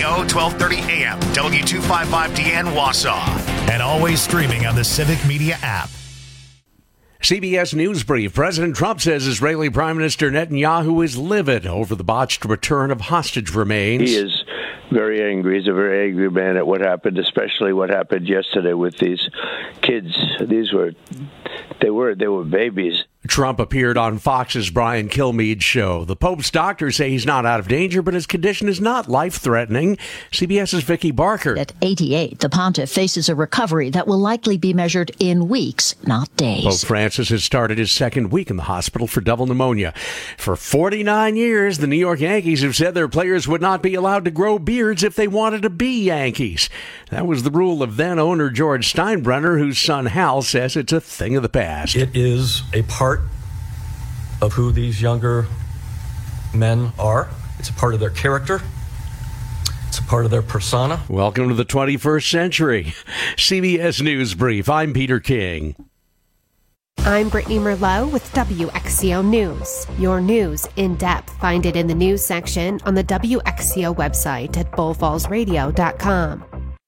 Radio, 1230 AM, W255DN Wausau. And always streaming on the Civic Media app. CBS News Brief. President Trump says Israeli Prime Minister Netanyahu is livid over the botched return of hostage remains. He is very angry. He's a very angry man at what happened, especially what happened yesterday with these kids. They were babies. Trump appeared on Fox's Brian Kilmeade show. The Pope's doctors say he's not out of danger, but his condition is not life-threatening. CBS's Vicki Barker. At 88, the pontiff faces a recovery that will likely be measured in weeks, not days. Pope Francis has started his second week in the hospital for double pneumonia. For 49 years, the New York Yankees have said their players would not be allowed to grow beards if they wanted to be Yankees. That was the rule of then-owner George Steinbrenner, whose son Hal says it's a thing of the past. It is a part of who these younger men are. It's a part of their character. It's a part of their persona. Welcome to the 21st century. CBS News Brief. I'm Peter King. I'm Brittany Merlot with WXCO News. Your news in depth. Find it in the news section on the WXCO website at bullfallsradio.com.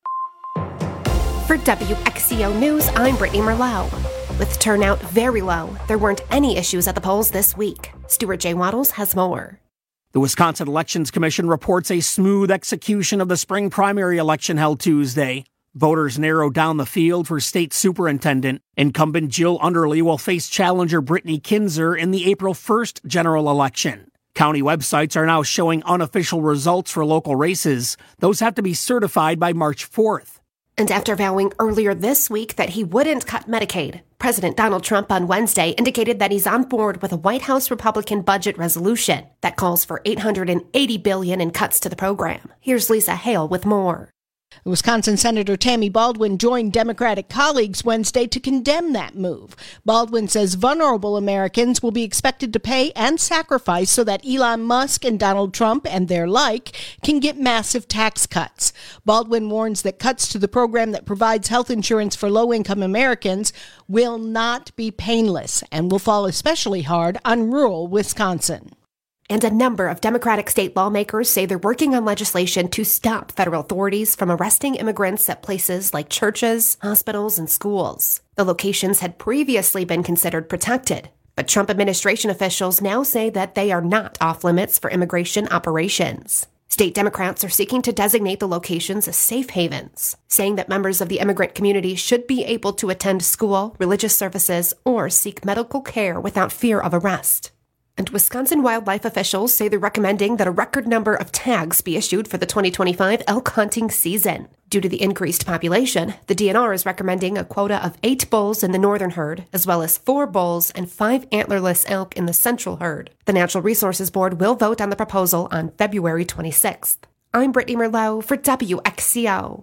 For WXCO News, I'm Brittany Merlot. With turnout very low, there weren't any issues at the polls this week. Stuart J. Waddles has more. The Wisconsin Elections Commission reports a smooth execution of the spring primary election held Tuesday. Voters narrowed down the field for state superintendent. Incumbent Jill Underly will face challenger Brittany Kinzer in the April 1st general election. County websites are now showing unofficial results for local races. Those have to be certified by March 4th. And after vowing earlier this week that he wouldn't cut Medicaid, President Donald Trump on Wednesday indicated that he's on board with a White House Republican budget resolution that calls for $880 billion in cuts to the program. Here's Lisa Hale with more. Wisconsin Senator Tammy Baldwin joined Democratic colleagues Wednesday to condemn that move. Baldwin says vulnerable Americans will be expected to pay and sacrifice so that Elon Musk and Donald Trump and their like can get massive tax cuts. Baldwin warns that cuts to the program that provides health insurance for low-income Americans will not be painless and will fall especially hard on rural Wisconsin. And a number of Democratic state lawmakers say they're working on legislation to stop federal authorities from arresting immigrants at places like churches, hospitals, and schools. The locations had previously been considered protected, but Trump administration officials now say that they are not off limits for immigration operations. State Democrats are seeking to designate the locations as safe havens, saying that members of the immigrant community should be able to attend school, religious services, or seek medical care without fear of arrest. And Wisconsin wildlife officials say they're recommending that a record number of tags be issued for the 2025 elk hunting season. Due to the increased population, the DNR is recommending a quota of 8 bulls in the northern herd, as well as 4 bulls and 5 antlerless elk in the central herd. The Natural Resources Board will vote on the proposal on February 26th. I'm Brittany Merlot for WXCO.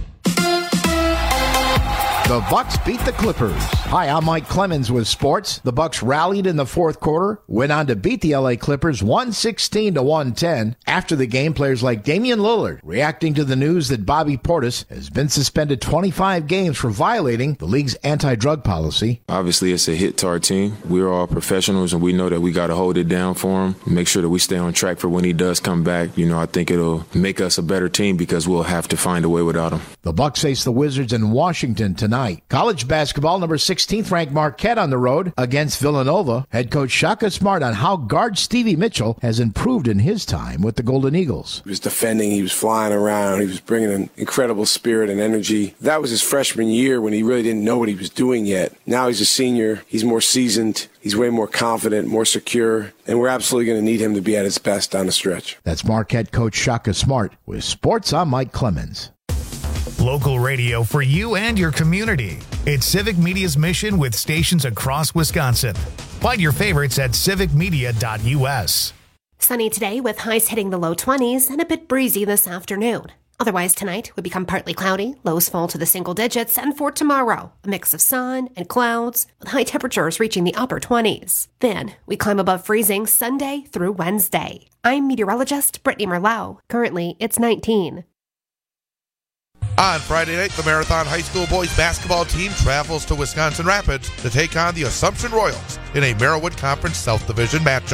The Bucks beat the Clippers. Hi, I'm Mike Clemens with sports. The Bucks rallied in the fourth quarter, went on to beat the LA Clippers 116-110. After the game, players like Damian Lillard reacting to the news that Bobby Portis has been suspended 25 games for violating the league's anti-drug policy. Obviously, it's a hit to our team. We're all professionals, and we know that we got to hold it down for him, make sure that we stay on track for when he does come back. You know, I think it'll make us a better team because we'll have to find a way without him. The Bucks face the Wizards in Washington tonight. College basketball, number 16th ranked Marquette on the road against Villanova. Head coach Shaka Smart on how guard Stevie Mitchell has improved in his time with the Golden Eagles. He was defending, he was flying around, he was bringing an incredible spirit and energy. That was his freshman year when he really didn't know what he was doing yet. Now he's a senior, he's more seasoned, he's way more confident, more secure, and we're absolutely going to need him to be at his best down the stretch. That's Marquette coach Shaka Smart. With sports, I'm Mike Clemens. Local radio for you and your community. It's Civic Media's mission with stations across Wisconsin. Find your favorites at civicmedia.us. Sunny today with highs hitting the low 20s and a bit breezy this afternoon. Otherwise tonight would become partly cloudy, lows fall to the single digits, and for tomorrow, a mix of sun and clouds with high temperatures reaching the upper 20s. Then we climb above freezing Sunday through Wednesday. I'm meteorologist Brittany Merlot. Currently, it's 19. On Friday night, the Marathon High School boys basketball team travels to Wisconsin Rapids to take on the Assumption Royals in a Merriwood Conference South Division matchup.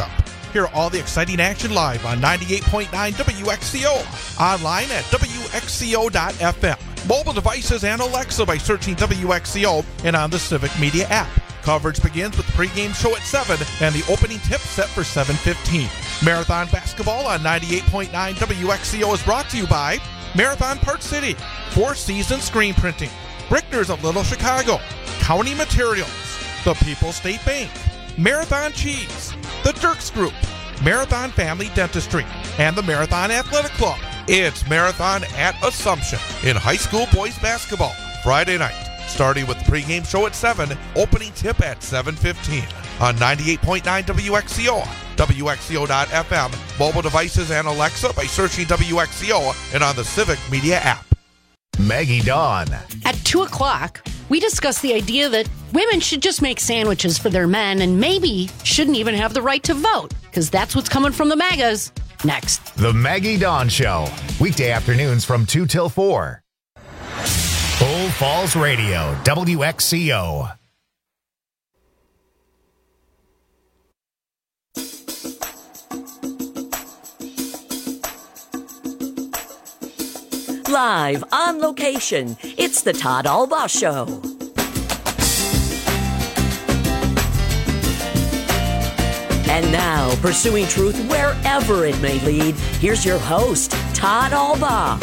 Hear all the exciting action live on 98.9 WXCO. Online at WXCO.FM. Mobile devices and Alexa by searching WXCO and on the Civic Media app. Coverage begins with the pregame show at 7 and the opening tip set for 7:15. Marathon Basketball on 98.9 WXCO is brought to you by Marathon Park City, Four Seasons Screen Printing, Brickner's of Little Chicago, County Materials, the People's State Bank, Marathon Cheese, the Dirks Group, Marathon Family Dentistry, and the Marathon Athletic Club. It's Marathon at Assumption in high school boys basketball, Friday night, starting with the pregame show at 7, opening tip at 7:15 on 98.9 WXCO, WXCO.FM, mobile devices and Alexa by searching WXCO and on the Civic Media app. Maggie Dawn. At 2 o'clock, we discussed the idea that women should just make sandwiches for their men and maybe shouldn't even have the right to vote, because that's what's coming from the MAGAs next. The Maggie Dawn Show, weekday afternoons from 2 till 4. Old Falls Radio, WXCO. Live on location, it's the Todd Albaugh Show. And now, pursuing truth wherever it may lead, here's your host, Todd Albaugh.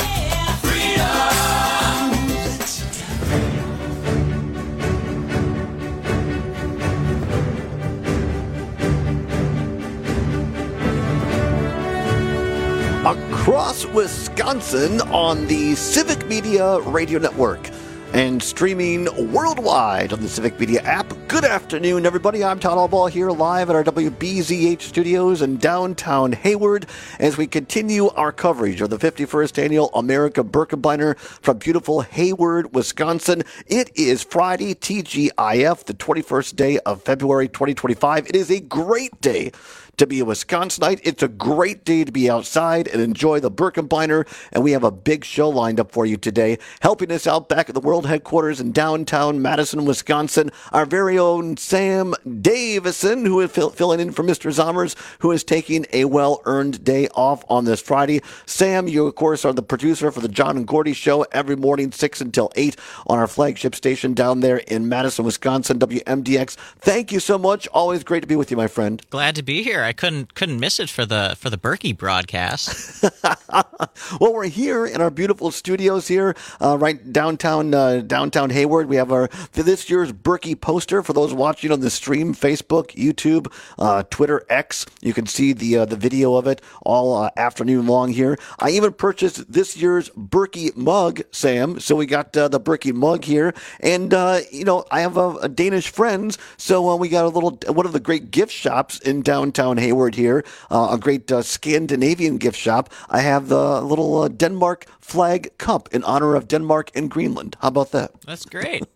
Across Wisconsin on the Civic Media Radio Network and streaming worldwide on the Civic Media app. Good afternoon, everybody. I'm Todd Albaugh here live at our WBZH studios in downtown Hayward as we continue our coverage of the 51st Annual America Birkebeiner from beautiful Hayward, Wisconsin. It is Friday, TGIF, the 21st day of February 2025. It is a great day to be a Wisconsinite. It's a great day to be outside and enjoy the Birkebeiner, and we have a big show lined up for you today. Helping us out back at the world headquarters in downtown Madison, Wisconsin, our very own Sam Davison, who is filling in for Mr. Zommers, who is taking a well-earned day off on this Friday. Sam, you, of course, are the producer for the John and Gordy Show every morning, 6 until 8 on our flagship station down there in Madison, Wisconsin, WMDX. Thank you so much. Always great to be with you, my friend. Glad to be here. I couldn't miss it for the Berkey broadcast. Well, we're here in our beautiful studios here, right downtown Hayward. We have our this year's Berkey poster for those watching on the stream, Facebook, YouTube, Twitter, X. You can see the video of it all afternoon long here. I even purchased this year's Berkey mug, Sam. So we got the Berkey mug here, and I have a Danish friends, so we got one of the great gift shops in downtown Hayward here, a great Scandinavian gift shop. I have the little Denmark flag cup in honor of Denmark and Greenland. How about that? That's great.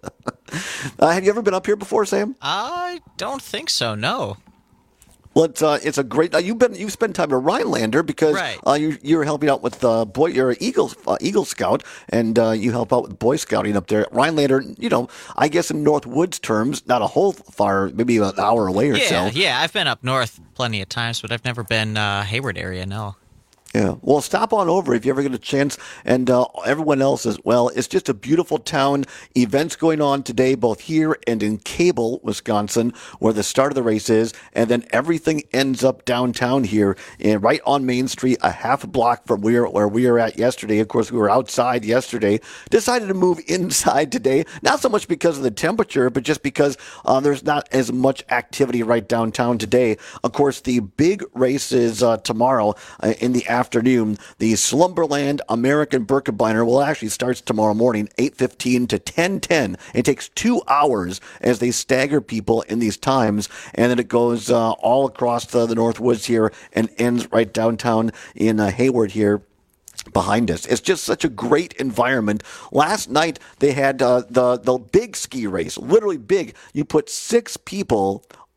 Have you ever been up here before, Sam? I don't think so, no. Well, it's a great. You've spent time at Rhinelander because right. You're helping out with you're an Eagle Scout, and you help out with Boy Scouting up there at Rhinelander. I guess in North Woods terms, not a whole far, maybe an hour away or so. Yeah, I've been up north plenty of times, but I've never been Hayward area. No. Yeah, well, stop on over if you ever get a chance, and everyone else as well. It's just a beautiful town. Events going on today, both here and in Cable, Wisconsin, where the start of the race is, and then everything ends up downtown here, and right on Main Street, a half a block from where we were at yesterday. Of course, we were outside yesterday. Decided to move inside today, not so much because of the temperature, but just because there's not as much activity right downtown today. Of course, the big race is tomorrow in the afternoon. The Slumberland American Birkebeiner will actually starts tomorrow morning, 8:15 to 10:10. It takes 2 hours as they stagger people in these times, and then it goes all across the North Woods here and ends right downtown in Hayward here behind us. It's just such a great environment. Last night they had the big ski race, literally big. You put 6 people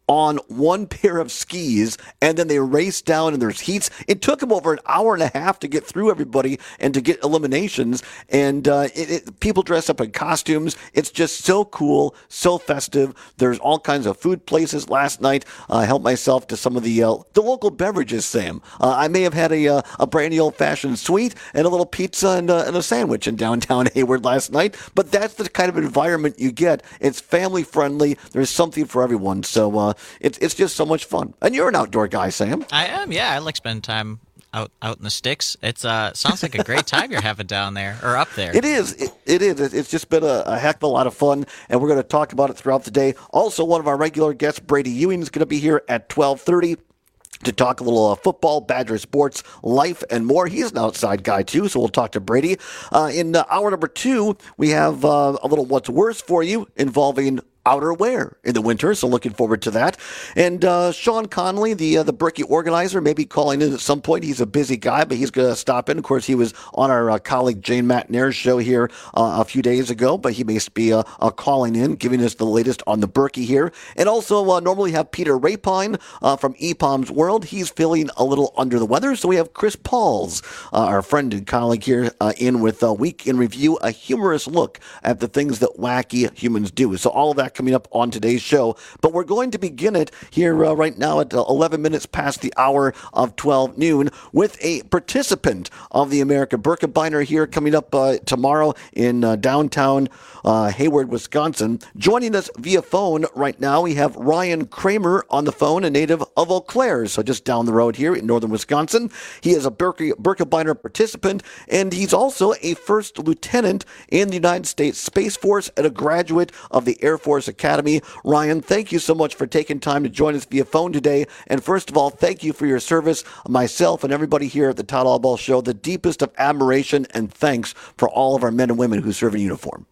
on one pair of skis, and then they race down, and there's heats. It took them over an hour and a half to get through everybody and to get eliminations, and people dress up in costumes. It's just so cool, so festive. There's all kinds of food places. Last night, I helped myself to some of the local beverages, Sam. I may have had a brandy old-fashioned sweet and a little pizza and a sandwich in downtown Hayward last night, but that's the kind of environment you get. It's family-friendly. There's something for everyone, so it's just so much fun. And you're an outdoor guy, Sam. I am, yeah. I like spending time out in the sticks. It's sounds like a great time you're having down there, or up there. It is. It is. It's just been a heck of a lot of fun, and we're going to talk about it throughout the day. Also, one of our regular guests, Brady Ewing, is going to be here at 12:30. to talk a little football, Badger sports, life, and more. He's an outside guy, too, so we'll talk to Brady. In hour number 2, we have a little What's Worse for You involving outerwear in the winter, so looking forward to that. And Sean Connolly, the Berkey organizer, may be calling in at some point. He's a busy guy, but he's going to stop in. Of course, he was on our colleague Jane McNair's show here a few days ago, but he may be calling in, giving us the latest on the Berkey here. And also normally have Peter Rapine from EPOM's World. He's feeling a little under the weather, so we have Chris Pauls, our friend and colleague here, in with a Week in Review, a humorous look at the things that wacky humans do. So all of that coming up on today's show. But we're going to begin it here right now at 11 minutes past the hour of 12 noon with a participant of the American Birkebeiner here coming up tomorrow in downtown Hayward, Wisconsin. Joining us via phone right now, we have Ryan Kramer on the phone, a native of Eau Claire, so just down the road here in northern Wisconsin. He is a Birkebeiner participant, and he's also a first lieutenant in the United States Space Force and a graduate of the Air Force Academy. Ryan, thank you so much for taking time to join us via phone today. And first of all, thank you for your service. Myself and everybody here at the Todd Allball Show, the deepest of admiration and thanks for all of our men and women who serve in uniform.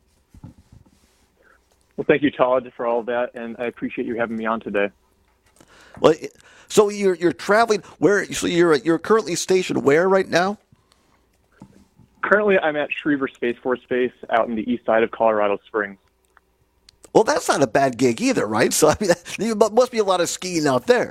Well, thank you, Todd, for all of that, and I appreciate you having me on today. Well, so you're traveling where? So you're currently stationed where right now? Currently, I'm at Schriever Space Force Base out in the east side of Colorado Springs. Well, that's not a bad gig either, right? So I mean, there must be a lot of skiing out there.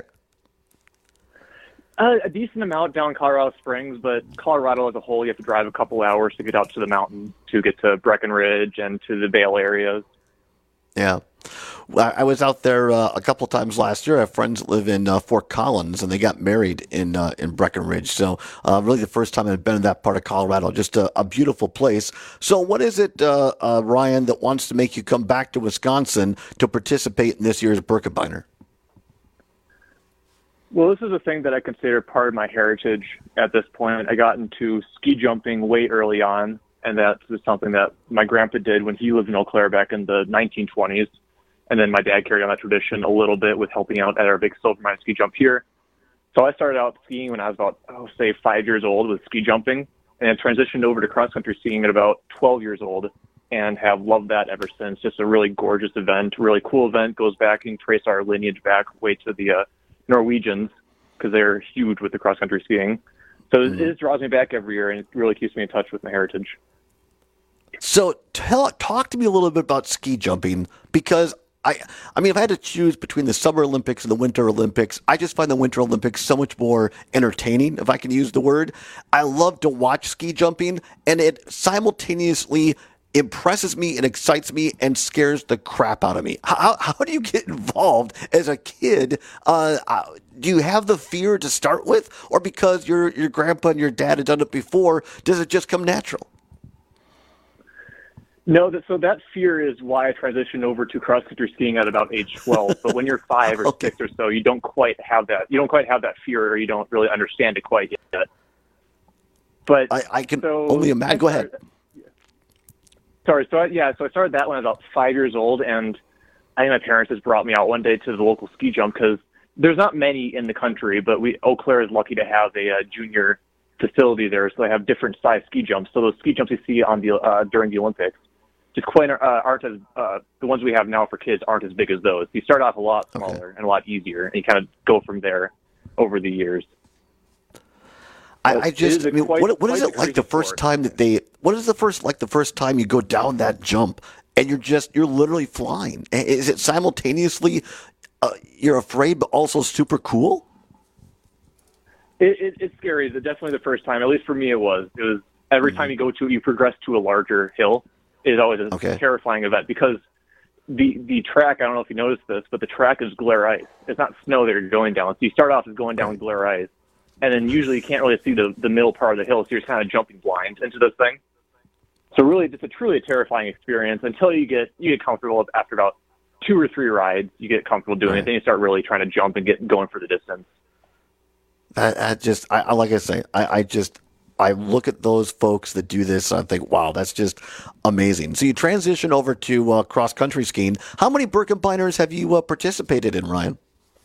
A decent amount down Colorado Springs, but Colorado as a whole, you have to drive a couple hours to get out to the mountains, to get to Breckenridge and to the Vail areas. Yeah. I was out there a couple of times last year. I have friends that live in Fort Collins, and they got married in Breckenridge. So really the first time I've been in that part of Colorado. Just a beautiful place. So what is it, Ryan, that wants to make you come back to Wisconsin to participate in this year's Birkebeiner? Well, this is a thing that I consider part of my heritage at this point. I got into ski jumping way early on, and that was something that my grandpa did when he lived in Eau Claire back in the 1920s. And then my dad carried on that tradition a little bit with helping out at our big Silver Mine ski jump here. So I started out skiing when I was about, say, 5 years old with ski jumping, and I transitioned over to cross-country skiing at about 12 years old and have loved that ever since. Just a really gorgeous event, really cool event. Goes back and trace our lineage back way to the Norwegians, because they're huge with the cross-country skiing. So it just draws me back every year, and it really keeps me in touch with my heritage. So talk to me a little bit about ski jumping, because I mean, if I had to choose between the Summer Olympics and the Winter Olympics, I just find the Winter Olympics so much more entertaining, if I can use the word. I love to watch ski jumping, and it simultaneously impresses me and excites me and scares the crap out of me. How do you get involved as a kid? Do you have the fear to start with, or because your grandpa and your dad had done it before, does it just come natural? No, so that fear is why I transitioned over to cross-country skiing at about age 12. But when you're 5 or 6 or so, you don't quite have that. You don't quite have that fear, or you don't really understand it quite yet. But I can only imagine. Go ahead. Sorry. So I started that when I was about 5 years old, and I think my parents just brought me out one day to the local ski jump, because there's not many in the country, but Eau Claire is lucky to have a junior facility there, so they have different size ski jumps. So those ski jumps you see on the during the Olympics just quite aren't as the ones we have now for kids aren't as big as those. You start off a lot smaller and a lot easier, and you kind of go from there over the years. What is it like the first time that they? What is the first time you go down that jump and you're literally flying? Is it simultaneously you're afraid, but also super cool? It's scary. Definitely the first time, at least for me, it was. It was every time you progress to a larger hill, it's always a terrifying event because the track, I don't know if you noticed this, but the track is glare ice. It's not snow that you're going down. So you start off as going down glare ice, and then usually you can't really see the middle part of the hill, so you're just kind of jumping blind into this thing. So really, it's a terrifying experience until you get comfortable. After about 2 or 3 rides, you get comfortable doing it. Then you start really trying to jump and get going for the distance. Like I say, I look at those folks that do this and I think, wow, that's just amazing. So you transition over to cross-country skiing. How many Birkebeiners have you participated in, Ryan?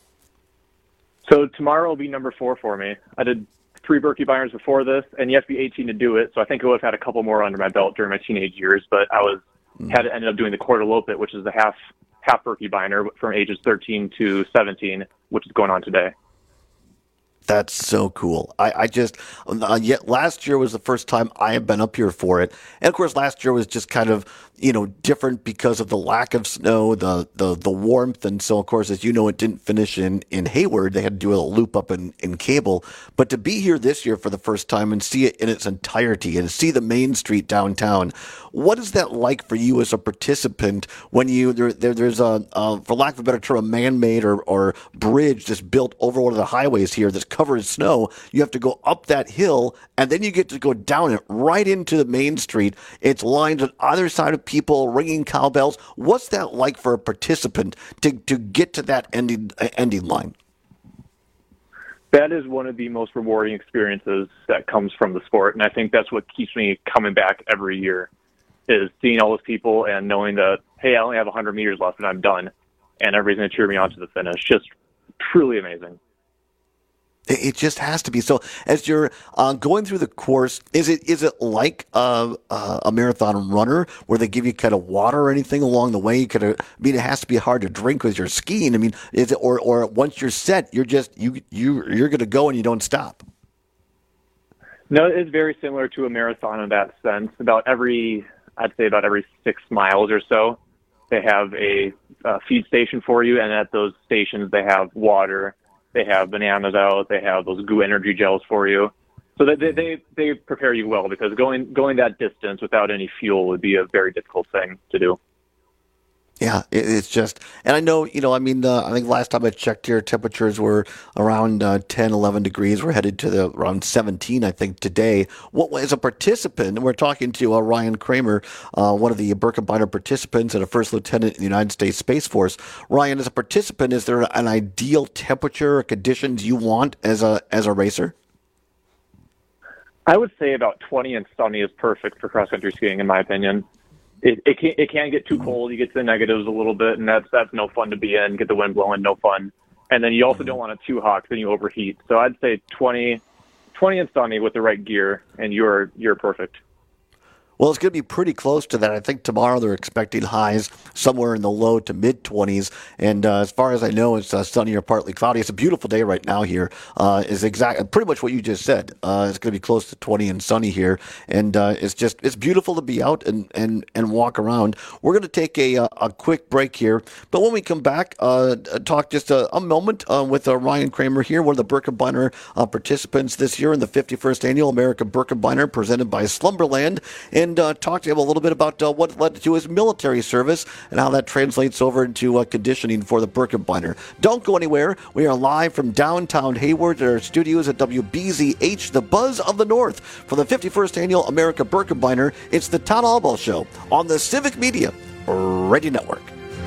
So tomorrow will be number 4 for me. I did 3 Birkebeiners before this, and you have to be 18 to do it. So I think I would have had a couple more under my belt during my teenage years, but I ended up doing the Quarter-Lopet, which is the half Birkebeiner from ages 13 to 17, which is going on today. That's so cool. Yet last year was the first time I have been up here for it. And of course, last year was just kind of, different because of the lack of snow, the warmth. And so, of course, as you know, it didn't finish in Hayward. They had to do a loop up in Cable. But to be here this year for the first time and see it in its entirety and see the main street downtown, what is that like for you as a participant when there's for lack of a better term, a man-made or bridge that's built over one of the highways here that's covered in snow? You have to go up that hill, and then you get to go down it right into the main street. It's lined on either side of people ringing cowbells. What's that like for a participant to get to that ending line? That is one of the most rewarding experiences that comes from the sport, and I think that's what keeps me coming back every year, is seeing all those people and knowing that, hey, I only have 100 meters left and I'm done, and everybody's going to cheer me on to the finish. Just truly amazing. It just has to be. So as you're going through the course, is it like a marathon runner where they give you kind of water or anything along the way? It has to be hard to drink because you're skiing. I mean, is it or once you're set, you're going to go and you don't stop? No, it's very similar to a marathon in that sense. I'd say about every 6 miles or so, they have a feed station for you, and at those stations they have water. They have bananas out. They have those goo energy gels for you. So they prepare you well, because going that distance without any fuel would be a very difficult thing to do. Yeah, it's just, and I know, I think last time I checked here, temperatures were around 10, 11 degrees. We're headed to around 17, I think, today. As a participant, we're talking to Ryan Kramer, one of the Birkebeiner participants and a first lieutenant in the United States Space Force. Ryan, as a participant, is there an ideal temperature or conditions you want as a racer? I would say about 20 and sunny is perfect for cross-country skiing, in my opinion. It can get too cold. You get to the negatives a little bit, and that's no fun to be in. Get the wind blowing, no fun. And then you also don't want it too hot, because then you overheat. So I'd say 20 and sunny with the right gear, and you're perfect. Well, it's going to be pretty close to that. I think tomorrow they're expecting highs somewhere in the low to mid-20s. And as far as I know, it's sunny or partly cloudy. It's a beautiful day right now here. Is pretty much what you just said. It's going to be close to 20 and sunny here. And it's beautiful to be out and walk around. We're going to take a quick break here. But when we come back, talk just a moment with Ryan Kramer here, one of the Birkebeiner participants this year in the 51st Annual American Birkebeiner presented by Slumberland. And talk to him a little bit about what led to his military service and how that translates over into conditioning for the Birkebeiner. Don't go anywhere. We are live from downtown Hayward at our studios at WBZH, the Buzz of the North, for the 51st Annual America Birkebeiner. It's the Todd Albaugh Show on the Civic Media Radio Network.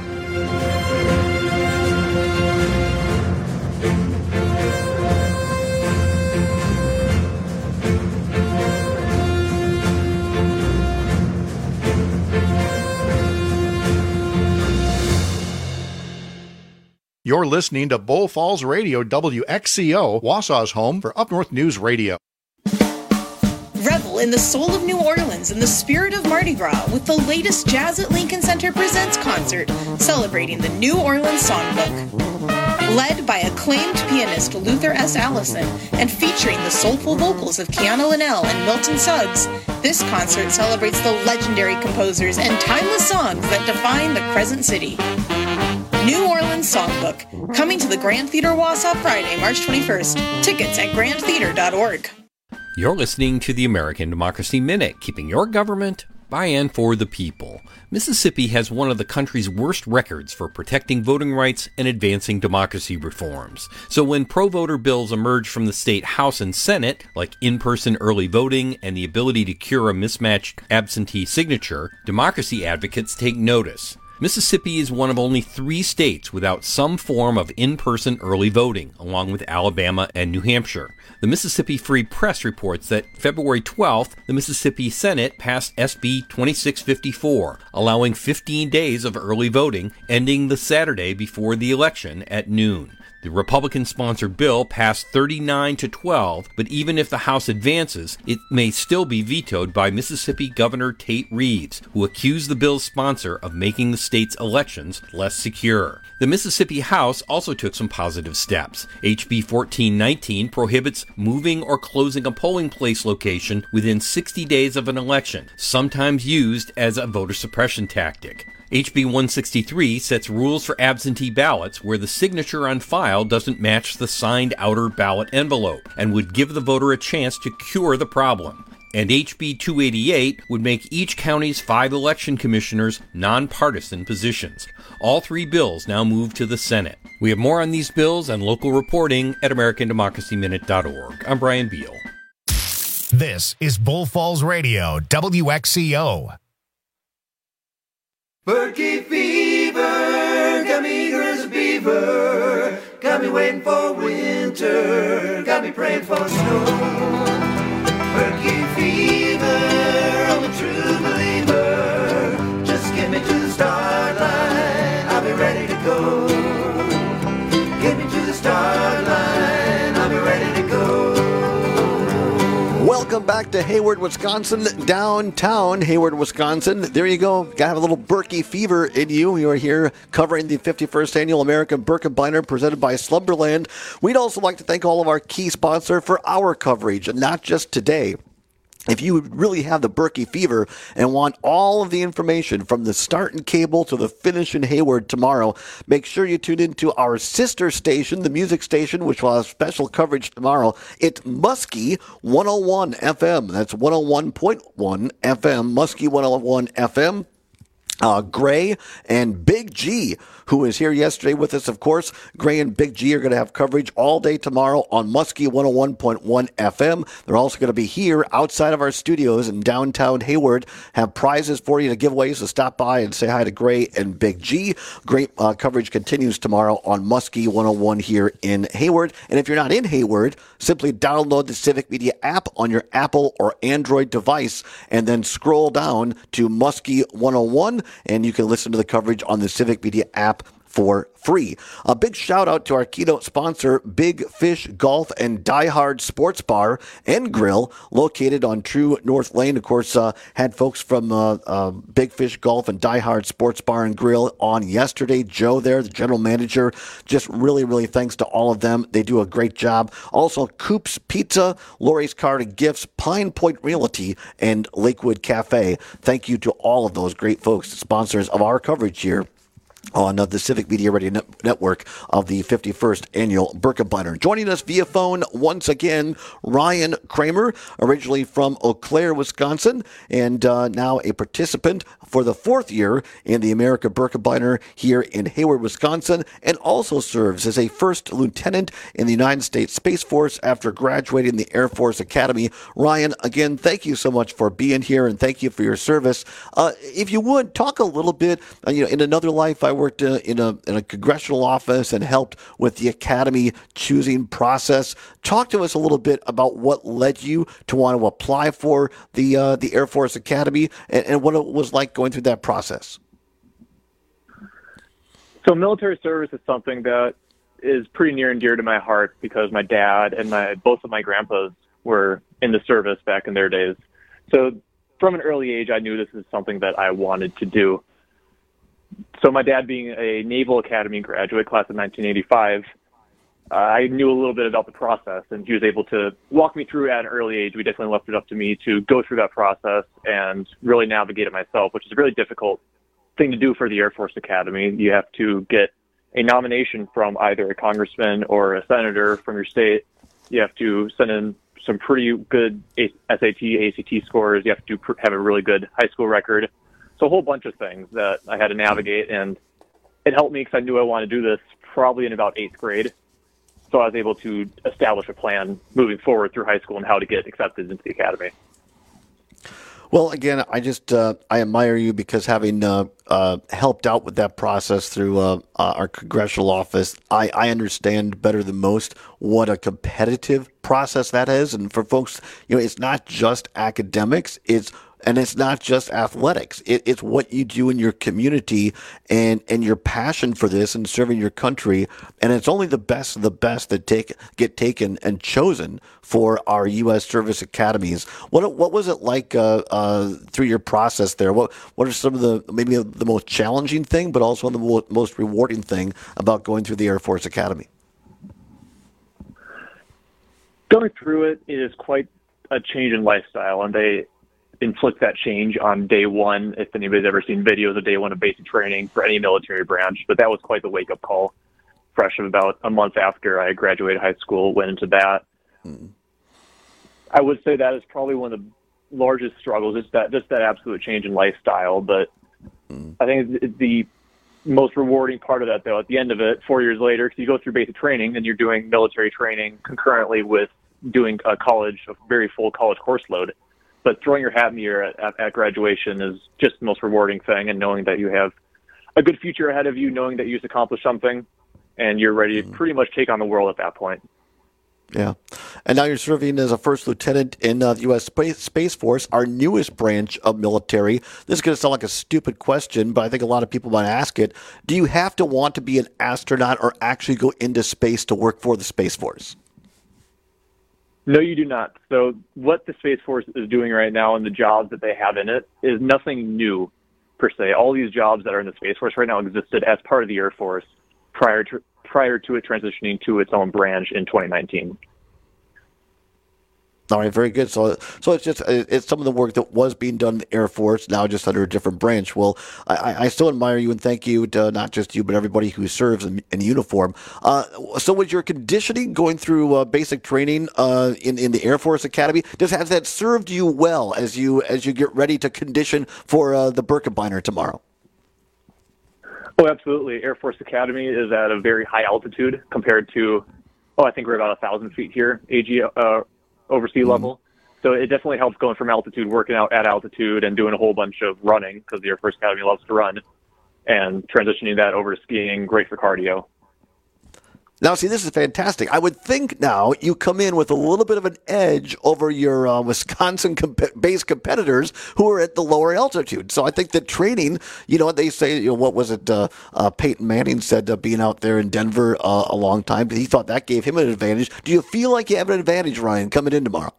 You're listening to Bull Falls Radio, WXCO, Wausau's home for Up North News Radio. Revel in the soul of New Orleans and the spirit of Mardi Gras with the latest Jazz at Lincoln Center Presents concert celebrating the New Orleans Songbook. Led by acclaimed pianist Luther S. Allison and featuring the soulful vocals of Kiana Linnell and Milton Suggs, this concert celebrates the legendary composers and timeless songs that define the Crescent City. New Orleans Orleans Songbook. Coming to the Grand Theater Wausau Friday, March 21st. Tickets at grandtheater.org. You're listening to the American Democracy Minute, keeping your government by and for the people. Mississippi has one of the country's worst records for protecting voting rights and advancing democracy reforms. So when pro-voter bills emerge from the state House and Senate, like in-person early voting and the ability to cure a mismatched absentee signature, democracy advocates take notice. Mississippi is one of only 3 states without some form of in-person early voting, along with Alabama and New Hampshire. The Mississippi Free Press reports that February 12th, the Mississippi Senate passed SB 2654, allowing 15 days of early voting, ending the Saturday before the election at noon. The Republican-sponsored bill passed 39-12, but even if the House advances, it may still be vetoed by Mississippi Governor Tate Reeves, who accused the bill's sponsor of making the state's elections less secure. The Mississippi House also took some positive steps. HB 1419 prohibits moving or closing a polling place location within 60 days of an election, sometimes used as a voter suppression tactic. HB 163 sets rules for absentee ballots where the signature on file doesn't match the signed outer ballot envelope and would give the voter a chance to cure the problem. And HB 288 would make each county's 5 election commissioners nonpartisan positions. All 3 bills now move to the Senate. We have more on these bills and local reporting at AmericanDemocracyMinute.org. I'm Brian Beal. This is Bull Falls Radio, WXCO. Berkey fever, got me eager as a beaver, got me waiting for winter, got me praying for snow. Berkey fever, I'm a true believer, just get me to the start line, I'll be ready to go. Get me to the start line, I'll be ready to go. Welcome back to Hayward, Wisconsin, downtown Hayward, Wisconsin. There you go. Got to have a little Berkey fever in you. You are here covering the 51st Annual American Birkebeiner presented by Slumberland. We'd also like to thank all of our key sponsors for our coverage, and not just today. If you really have the Berkey fever and want all of the information from the start in Cable to the finish in Hayward tomorrow, make sure you tune into our sister station, the music station, which will have special coverage tomorrow. It's Muskie 101 FM. That's 101.1 FM, Muskie 101 FM. Gray and Big G, who was here yesterday with us, of course. Gray and Big G are going to have coverage all day tomorrow on Muskie 101.1 FM. They're also going to be here outside of our studios in downtown Hayward, have prizes for you to give away, so stop by and say hi to Gray and Big G. Great coverage continues tomorrow on Muskie 101 here in Hayward. And if you're not in Hayward, simply download the Civic Media app on your Apple or Android device and then scroll down to Muskie 101. And you can listen to the coverage on the Civic Media app for free. A big shout out to our keynote sponsor, Big Fish Golf and Die Hard Sports Bar and Grill, located on True North Lane. Of course, had folks from Big Fish Golf and Die Hard Sports Bar and Grill on yesterday. Joe there, the general manager, just really thanks to all of them. They do a great job. Also, Coop's Pizza, Lori's Card and Gifts, Pine Point Realty, and Lakewood Cafe. Thank you to all of those great folks, sponsors of our coverage here on the Civic Media Radio Network of the 51st Annual Birkebeiner. Joining us via phone once again, Ryan Kramer, originally from Eau Claire, Wisconsin, and now a participant for the 4th year in the American Birkebeiner here in Hayward, Wisconsin, and also serves as a first lieutenant in the United States Space Force after graduating the Air Force Academy. Ryan, again, thank you so much for being here, and thank you for your service. If you would, talk a little bit, in another life, I worked in a congressional office and helped with the academy choosing process. Talk to us a little bit about what led you to want to apply for the Air Force Academy and what it was like going through that process. So military service is something that is pretty near and dear to my heart because my dad and both of my grandpas were in the service back in their days. So from an early age, I knew this is something that I wanted to do. So my dad being a Naval Academy graduate, class of 1985, I knew a little bit about the process, and he was able to walk me through at an early age. We definitely left it up to me to go through that process and really navigate it myself, which is a really difficult thing to do for the Air Force Academy. You have to get a nomination from either a congressman or a senator from your state, you have to send in some pretty good SAT, ACT scores. You have to have a really good high school record. So a whole bunch of things that I had to navigate, and it helped me because I knew I wanted to do this probably in about 8th grade. So I was able to establish a plan moving forward through high school and how to get accepted into the academy. Well, again, I admire you because having helped out with that process through our congressional office, I understand better than most what a competitive process that is. And for folks, it's not just academics, and it's not just athletics. It's what you do in your community and your passion for this and serving your country. And it's only the best of the best that get taken and chosen for our U.S. service academies. What was it like through your process there? What are some of maybe the most challenging thing, but also the most rewarding thing about going through the Air Force Academy? Going through it is quite a change in lifestyle, and they inflict that change on day one, if anybody's ever seen videos of day one of basic training for any military branch. But that was quite the wake-up call. Fresh about a month after I graduated high school, went into that. I would say that is probably one of the largest struggles, just that absolute change in lifestyle. But I think the most rewarding part of that, though, at the end of it, 4 years later, because you go through basic training and you're doing military training concurrently with doing a very full college course load. But throwing your hat in the air at graduation is just the most rewarding thing, and knowing that you have a good future ahead of you, knowing that you just accomplished something, and you're ready to pretty much take on the world at that point. Yeah. And now you're serving as a first lieutenant in the U.S. Space Force, our newest branch of military. This is going to sound like a stupid question, but I think a lot of people might ask it. Do you have to want to be an astronaut or actually go into space to work for the Space Force? No, you do not. So what the Space Force is doing right now and the jobs that they have in it is nothing new, per se. All these jobs that are in the Space Force right now existed as part of the Air Force prior to it transitioning to its own branch in 2019. All right, very good. So it's some of the work that was being done in the Air Force, now just under a different branch. Well, I still admire you and thank you to not just you, but everybody who serves in uniform. So was your conditioning going through basic training in the Air Force Academy? Has that served you well as you get ready to condition for the Birkebeiner tomorrow? Oh, absolutely. Air Force Academy is at a very high altitude compared to, I think we're about 1,000 feet here, AG over sea level. So it definitely helps going from altitude, working out at altitude, and doing a whole bunch of running, because the Air Force Academy loves to run, and transitioning that over to skiing, great for cardio. Now, see, this is fantastic. I would think now you come in with a little bit of an edge over your Wisconsin-based competitors who are at the lower altitude. So I think that training, they say, what was it, Peyton Manning said being out there in Denver a long time, he thought that gave him an advantage. Do you feel like you have an advantage, Ryan, coming in tomorrow?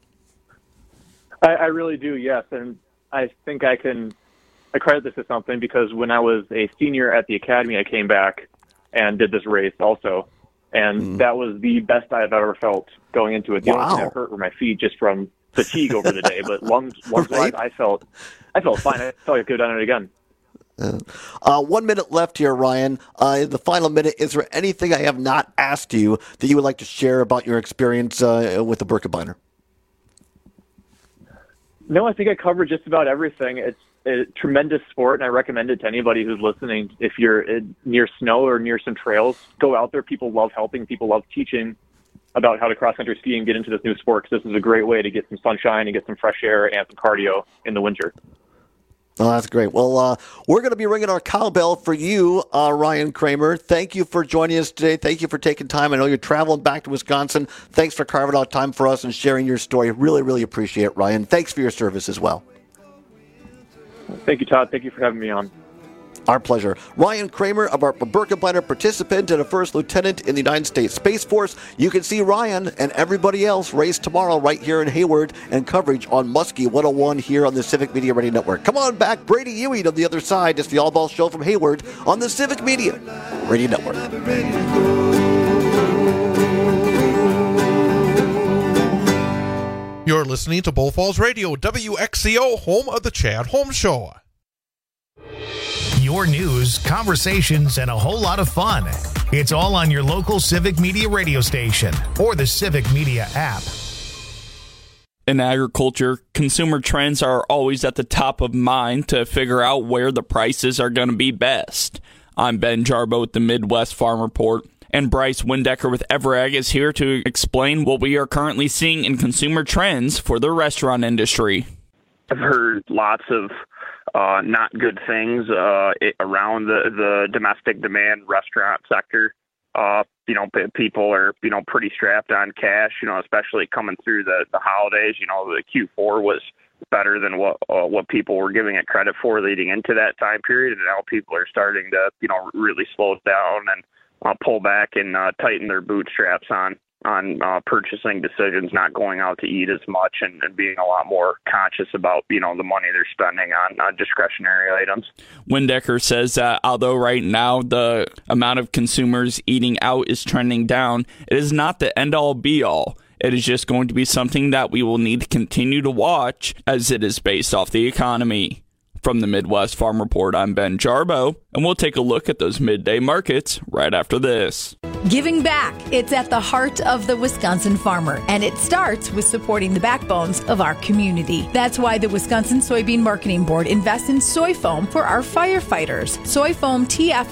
I really do, yes. And I think I credit this to something, because when I was a senior at the academy, I came back and did this race also. And that was the best I've ever felt going into it. The only thing that hurt were my feet just from fatigue over the day. But lungs-wise, right? I felt fine. I felt like I could have done it again. 1 minute left here, Ryan. In the final minute, is there anything I have not asked you that you would like to share about your experience with the Birkebeiner? No, I think I covered just about everything. It's a tremendous sport, and I recommend it to anybody who's listening. If you're near snow or near some trails, go out there. People love helping. People love teaching about how to cross-country ski and get into this new sport, because this is a great way to get some sunshine and get some fresh air and some cardio in the winter. Oh, that's great. Well, we're going to be ringing our cowbell for you, Ryan Kramer. Thank you for joining us today. Thank you for taking time. I know you're traveling back to Wisconsin. Thanks for carving out time for us and sharing your story. Really, really appreciate it, Ryan. Thanks for your service as well. Thank you, Todd. Thank you for having me on. Our pleasure. Ryan Kramer, of our Birkebeiner participant and a first lieutenant in the United States Space Force. You can see Ryan and everybody else race tomorrow right here in Hayward, and coverage on Muskie 101 here on the Civic Media Radio Network. Come on back. Brady Ewing on the other side. It's the All Ball Show from Hayward on the Civic Media Radio Network. You're listening to Bull Falls Radio, WXCO, home of the Chad Holmes Show. your news, conversations, and a whole lot of fun. It's all on your local Civic Media radio station or the Civic Media app. In agriculture, consumer trends are always at the top of mind to figure out where the prices are going to be best. I'm Ben Jarbo with the Midwest Farm Report, and Bryce Windecker with Everag is here to explain what we are currently seeing in consumer trends for the restaurant industry. I've heard lots of not good things around the domestic demand restaurant sector. People are, pretty strapped on cash, especially coming through the holidays. The Q4 was better than what people were giving it credit for leading into that time period. And now people are starting to, really slow down and pull back and tighten their bootstraps on purchasing decisions, not going out to eat as much and being a lot more conscious about, the money they're spending on discretionary items. Windecker says that although right now the amount of consumers eating out is trending down, it is not the end-all be-all. It is just going to be something that we will need to continue to watch as it is based off the economy. From the Midwest Farm Report, I'm Ben Jarbo, and we'll take a look at those midday markets right after this. Giving back. It's at the heart of the Wisconsin farmer, and it starts with supporting the backbones of our community. That's why the Wisconsin Soybean Marketing Board invests in soy foam for our firefighters. Soy foam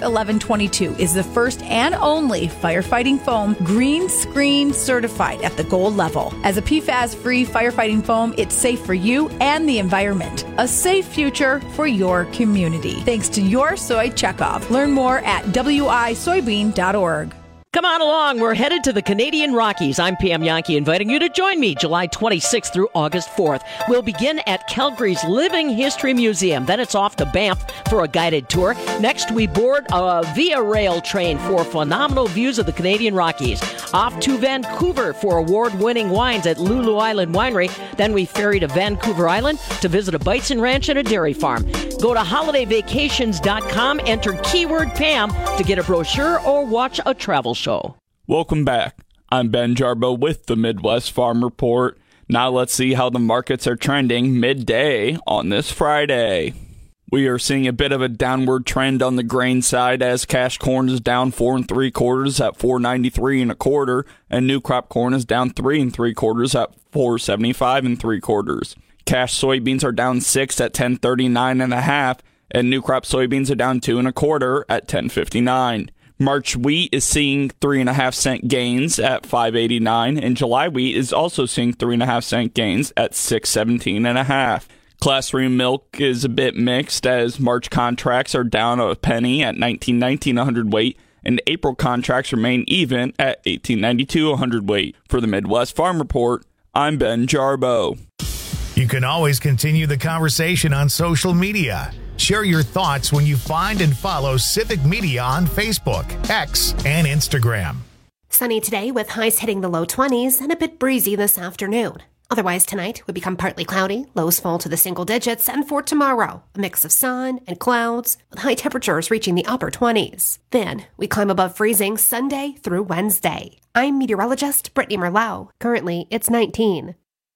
TF1122 is the first and only firefighting foam green screen certified at the gold level. As a PFAS-free firefighting foam, it's safe for you and the environment. A safe future for your community. Thanks to your soy checkoff. Learn more at wisoybean.org. Come on along. We're headed to the Canadian Rockies. I'm Pam Yankee, inviting you to join me July 26th through August 4th. We'll begin at Calgary's Living History Museum. Then it's off to Banff for a guided tour. Next, we board a Via Rail train for phenomenal views of the Canadian Rockies. Off to Vancouver for award-winning wines at Lulu Island Winery. Then we ferry to Vancouver Island to visit a bison ranch and a dairy farm. Go to holidayvacations.com, enter keyword Pam to get a brochure or watch a travel show. Welcome back. I'm Ben Jarbo with the Midwest Farm Report. Now let's see how the markets are trending midday on this Friday. We are seeing a bit of a downward trend on the grain side as cash corn is down 4 3/4 at $4.93 1/4, and new crop corn is down 3 3/4 at $4.75 3/4. Cash soybeans are down 6 at $10.39 1/2, and new crop soybeans are down 2 1/4 at $10.59. March wheat is seeing 3.5 cent gains at $5.89, and July wheat is also seeing 3.5 cent gains at $6.17 1/2. Class 3 milk is a bit mixed as March contracts are down a penny at $19.19 a hundredweight, and April contracts remain even at $18.92 a hundredweight. For the Midwest Farm Report, I'm Ben Jarbo. You can always continue the conversation on social media. Share your thoughts when you find and follow Civic Media on Facebook, X, and Instagram. Sunny today with highs hitting the low 20s and a bit breezy this afternoon. Otherwise, tonight would become partly cloudy, lows fall to the single digits, and for tomorrow, a mix of sun and clouds with high temperatures reaching the upper 20s. Then, we climb above freezing Sunday through Wednesday. I'm meteorologist Brittany Merlau. Currently, it's 19.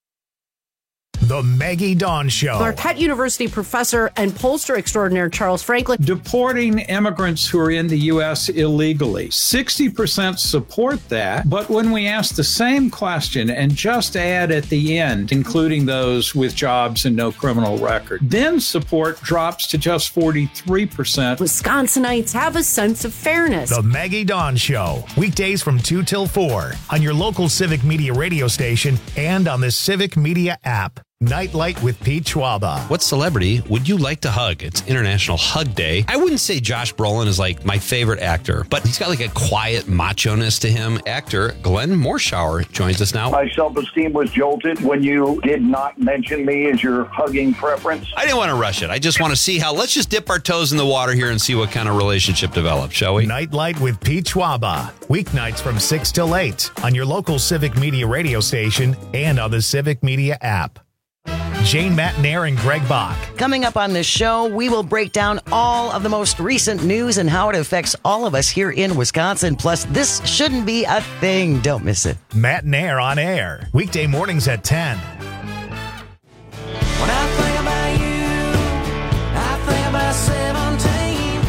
The Maggie Dawn Show. Marquette University professor and pollster extraordinaire Charles Franklin. Deporting immigrants who are in the U.S. illegally. 60% support that, but when we ask the same question and just add at the end, including those with jobs and no criminal record, then support drops to just 43%. Wisconsinites have a sense of fairness. The Maggie Dawn Show. Weekdays from 2 till 4 on your local Civic Media radio station and on the Civic Media app. Nightlight with Pete Schwaba. What celebrity would you like to hug? It's International Hug Day. I wouldn't say Josh Brolin is like my favorite actor, but he's got like a quiet macho-ness to him. Actor Glenn Morshower joins us now. My self-esteem was jolted when you did not mention me as your hugging preference. I didn't want to rush it. I just want to see how, let's just dip our toes in the water here and see what kind of relationship develops, shall we? Nightlight with Pete Schwaba. Weeknights from 6 till 8 on your local Civic Media radio station and on the Civic Media app. Jane Matnair and Greg Bach. Coming up on this show, we will break down all of the most recent news and how it affects all of us here in Wisconsin. Plus, this shouldn't be a thing. Don't miss it. Matnair on air. Weekday mornings at 10. When I think about you, I think about 17.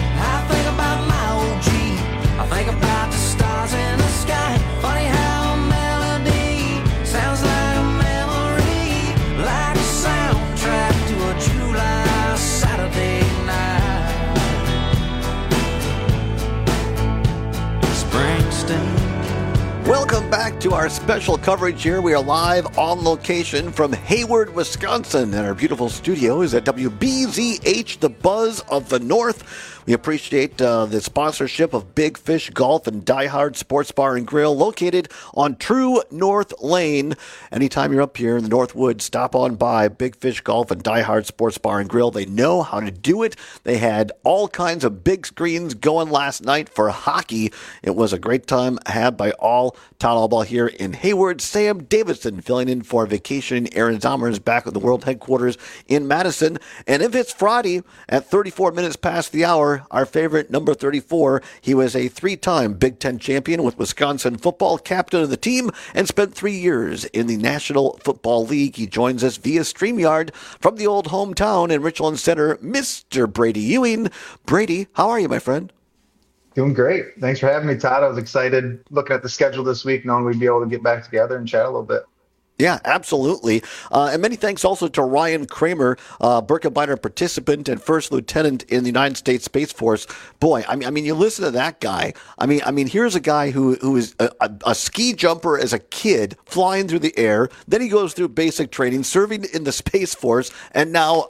to our special coverage here. We are live on location from Hayward, Wisconsin, and our beautiful studio is at WBZH, the Buzz of the North. We appreciate the sponsorship of Big Fish Golf and Die Hard Sports Bar and Grill, located on True North Lane. Anytime you're up here in the Northwoods, stop on by Big Fish Golf and Die Hard Sports Bar and Grill. They know how to do it. They had all kinds of big screens going last night for hockey. It was a great time had by all. Todd Albaugh here in Hayward. Sam Davidson filling in for vacation. Aaron Zommers back at the world headquarters in Madison. And if it's Friday at 34 minutes past the hour, our favorite number 34, he was a 3-time Big Ten champion with Wisconsin football, captain of the team, and spent 3 years in the National Football League. He joins us via StreamYard from the old hometown in Richland Center, Mr. Brady Ewing. Brady, how are you, my friend? Doing great. Thanks for having me, Todd. I was excited looking at the schedule this week, knowing we'd be able to get back together and chat a little bit. Yeah, absolutely. And many thanks also to Ryan Kramer, Birkebeiner participant and first lieutenant in the United States Space Force. Boy, I mean, you listen to that guy. I mean, here's a guy who is a ski jumper as a kid, flying through the air. Then he goes through basic training, serving in the Space Force, and now,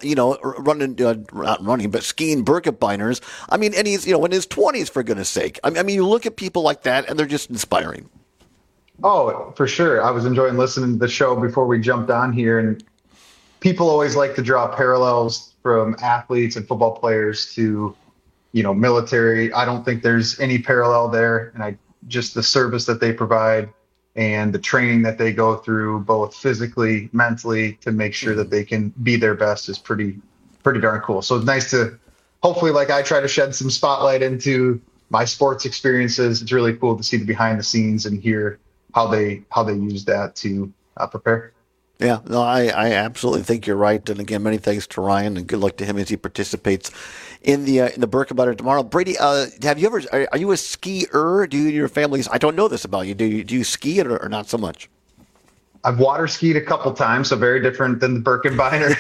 not running, but skiing Birkebeiners. I mean, and he's, in his 20s, for goodness sake. I mean, you look at people like that, and they're just inspiring. Oh, for sure. I was enjoying listening to the show before we jumped on here, and people always like to draw parallels from athletes and football players to, military. I don't think there's any parallel there, and just the service that they provide and the training that they go through, both physically, mentally, to make sure that they can be their best is pretty darn cool. So it's nice to, hopefully, like I try to shed some spotlight into my sports experiences. It's really cool to see the behind the scenes and hear how they use that to prepare. Yeah, no, I absolutely think you're right. And again, many thanks to Ryan, and good luck to him as he participates in the Birkebeiner tomorrow. Brady, are you a skier? Do you and your families? I don't know this about you. Do you ski it or not so much? I've water skied a couple times, so very different than the Birkebeiner.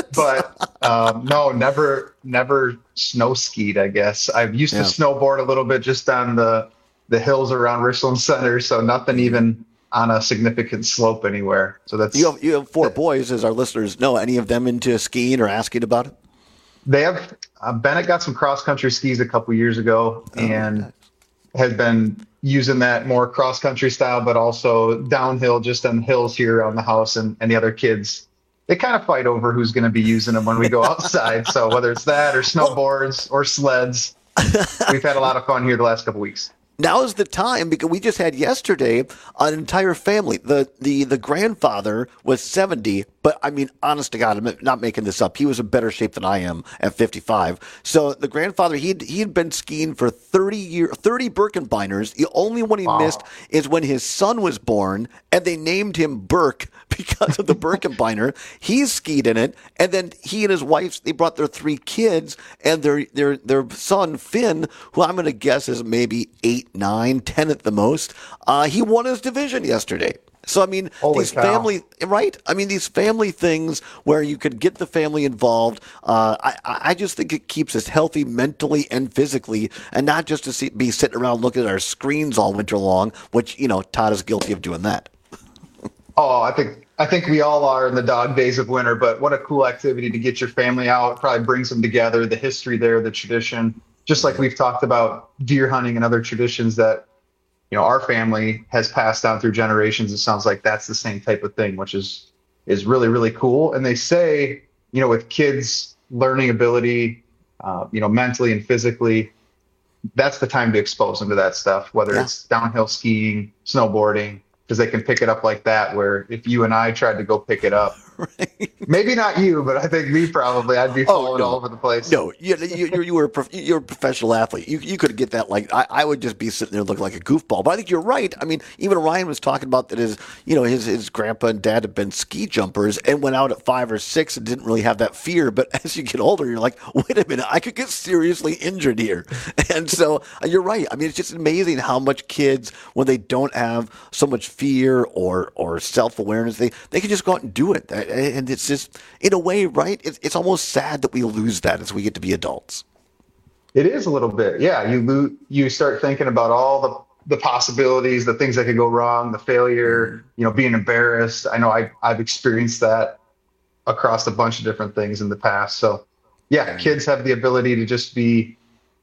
But no, never snow skied. I guess I've used to snowboard a little bit just on the hills around Richland Center, so nothing even on a significant slope anywhere. So that's you have 4 boys, as our listeners know. Any of them into skiing or asking about it? They have. Bennett got some cross country skis a couple years ago, and has been using that more cross country style, but also downhill, just on hills here around the house. And the other kids, they kind of fight over who's going to be using them when we go outside. So whether it's that or snowboards or sleds, we've had a lot of fun here the last couple weeks. Now is the time, because we just had yesterday an entire family. The grandfather was 70, but I mean, honest to God, I'm not making this up. He was in better shape than I am at 55. So the grandfather, he'd been skiing for 30 Birkebeiners. The only one he missed is when his son was born, and they named him Burke because of the Birkebeiner. He skied in it, and then he and his wife, they brought their 3 kids and their son Finn, who I'm going to guess is maybe 8, 9, 10 at the most. He won his division yesterday. So, I mean, these family, right? I mean, these family things where you could get the family involved, I just think it keeps us healthy mentally and physically, and not just to be sitting around looking at our screens all winter long, which, Todd is guilty of doing that. Oh, I think we all are in the dog days of winter, but what a cool activity to get your family out, probably brings them together, the history there, the tradition, just like we've talked about deer hunting and other traditions that, our family has passed down through generations. It sounds like that's the same type of thing, which is really, really cool. And they say, with kids learning ability, mentally and physically, that's the time to expose them to that stuff, whether it's downhill skiing, snowboarding, because they can pick it up like that, where if you and I tried to go pick it up, maybe not you, but I think me probably, I'd be falling all over the place. No, you're a professional athlete. You could get that. Like I would just be sitting there looking like a goofball. But I think you're right. I mean, even Ryan was talking about that his grandpa and dad had been ski jumpers and went out at 5 or 6 and didn't really have that fear. But as you get older, you're like, wait a minute, I could get seriously injured here. And so you're right. I mean, it's just amazing how much kids, when they don't have so much fear or self-awareness, they can just go out and do it. And it's just, in a way, right? It's almost sad that we lose that as we get to be adults. It is a little bit, yeah. You start thinking about all the possibilities, the things that could go wrong, the failure, being embarrassed. I know I've experienced that across a bunch of different things in the past. So yeah, kids have the ability to just be,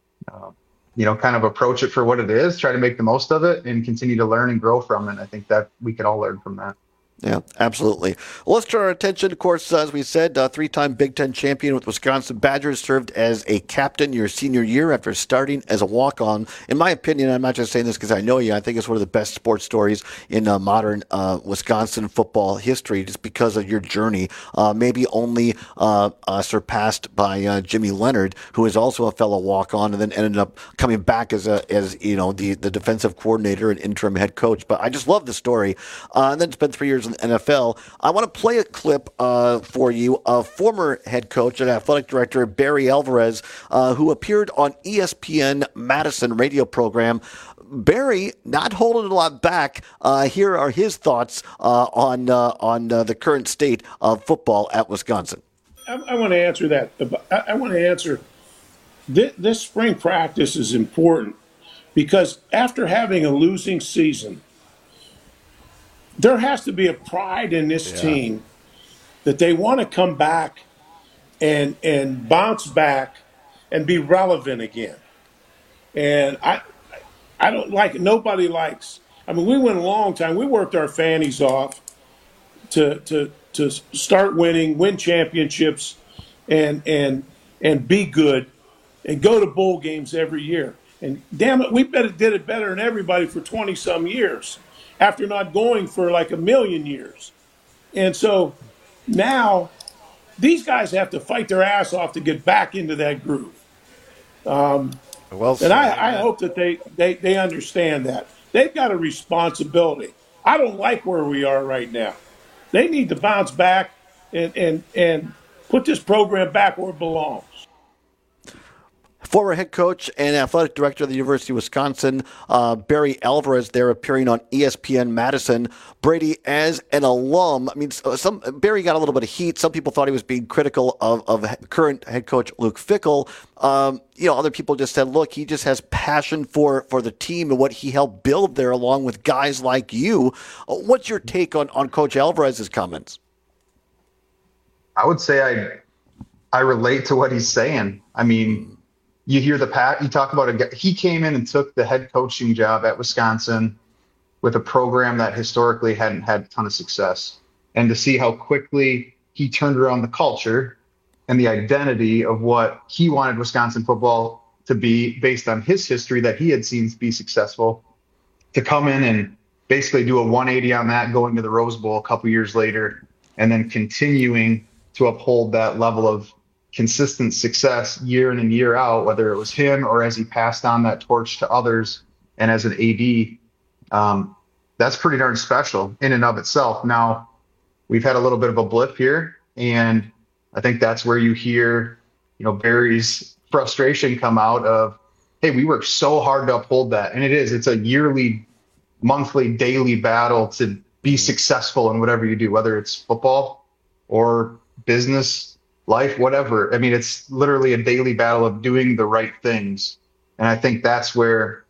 kind of approach it for what it is, try to make the most of it, and continue to learn and grow from it. I think that we could all learn from that. Yeah, absolutely. Well, let's turn our attention, of course, as we said, three-time Big Ten champion with Wisconsin Badgers, served as a captain your senior year after starting as a walk-on. In my opinion, I'm not just saying this because I know you, I think it's one of the best sports stories in modern Wisconsin football history just because of your journey, maybe only surpassed by Jimmy Leonard, who is also a fellow walk-on and then ended up coming back as the defensive coordinator and interim head coach. But I just love the story. And then spent 3 years in the NFL. I want to play a clip for you of former head coach and athletic director Barry Alvarez, who appeared on ESPN Madison radio program. Barry, not holding a lot back. Here are his thoughts on the current state of football at Wisconsin. I want to answer that. I want to answer this spring practice is important because after having a losing season, there has to be a pride in this team that they want to come back and bounce back and be relevant again. And I don't like it. Nobody likes. I mean, we went a long time. We worked our fannies off to start winning, win championships, and be good, and go to bowl games every year. And damn it, we did it better than everybody for 20-some years, after not going for like a million years. And so now these guys have to fight their ass off to get back into that groove. And I hope that they understand that. They've got a responsibility. I don't like where we are right now. They need to bounce back and put this program back where it belongs. Former head coach and athletic director of the University of Wisconsin, Barry Alvarez, there appearing on ESPN Madison. Brady, as an alum, I mean, Barry got a little bit of heat. Some people thought he was being critical of current head coach Luke Fickell. Other people just said, look, he just has passion for the team and what he helped build there along with guys like you. What's your take on Coach Alvarez's comments? I would say I relate to what he's saying. I mean, you hear you talk about a guy, he came in and took the head coaching job at Wisconsin with a program that historically hadn't had a ton of success. And to see how quickly he turned around the culture and the identity of what he wanted Wisconsin football to be based on his history that he had seen be successful, to come in and basically do a 180 on that, going to the Rose Bowl a couple years later, and then continuing to uphold that level of consistent success year in and year out, whether it was him or as he passed on that torch to others and as an AD, that's pretty darn special in and of itself. Now, we've had a little bit of a blip here, and I think that's where you hear, Barry's frustration come out of, hey, we worked so hard to uphold that. And it's a yearly, monthly, daily battle to be successful in whatever you do, whether it's football or business, life, whatever. I mean, it's literally a daily battle of doing the right things. And I think that's where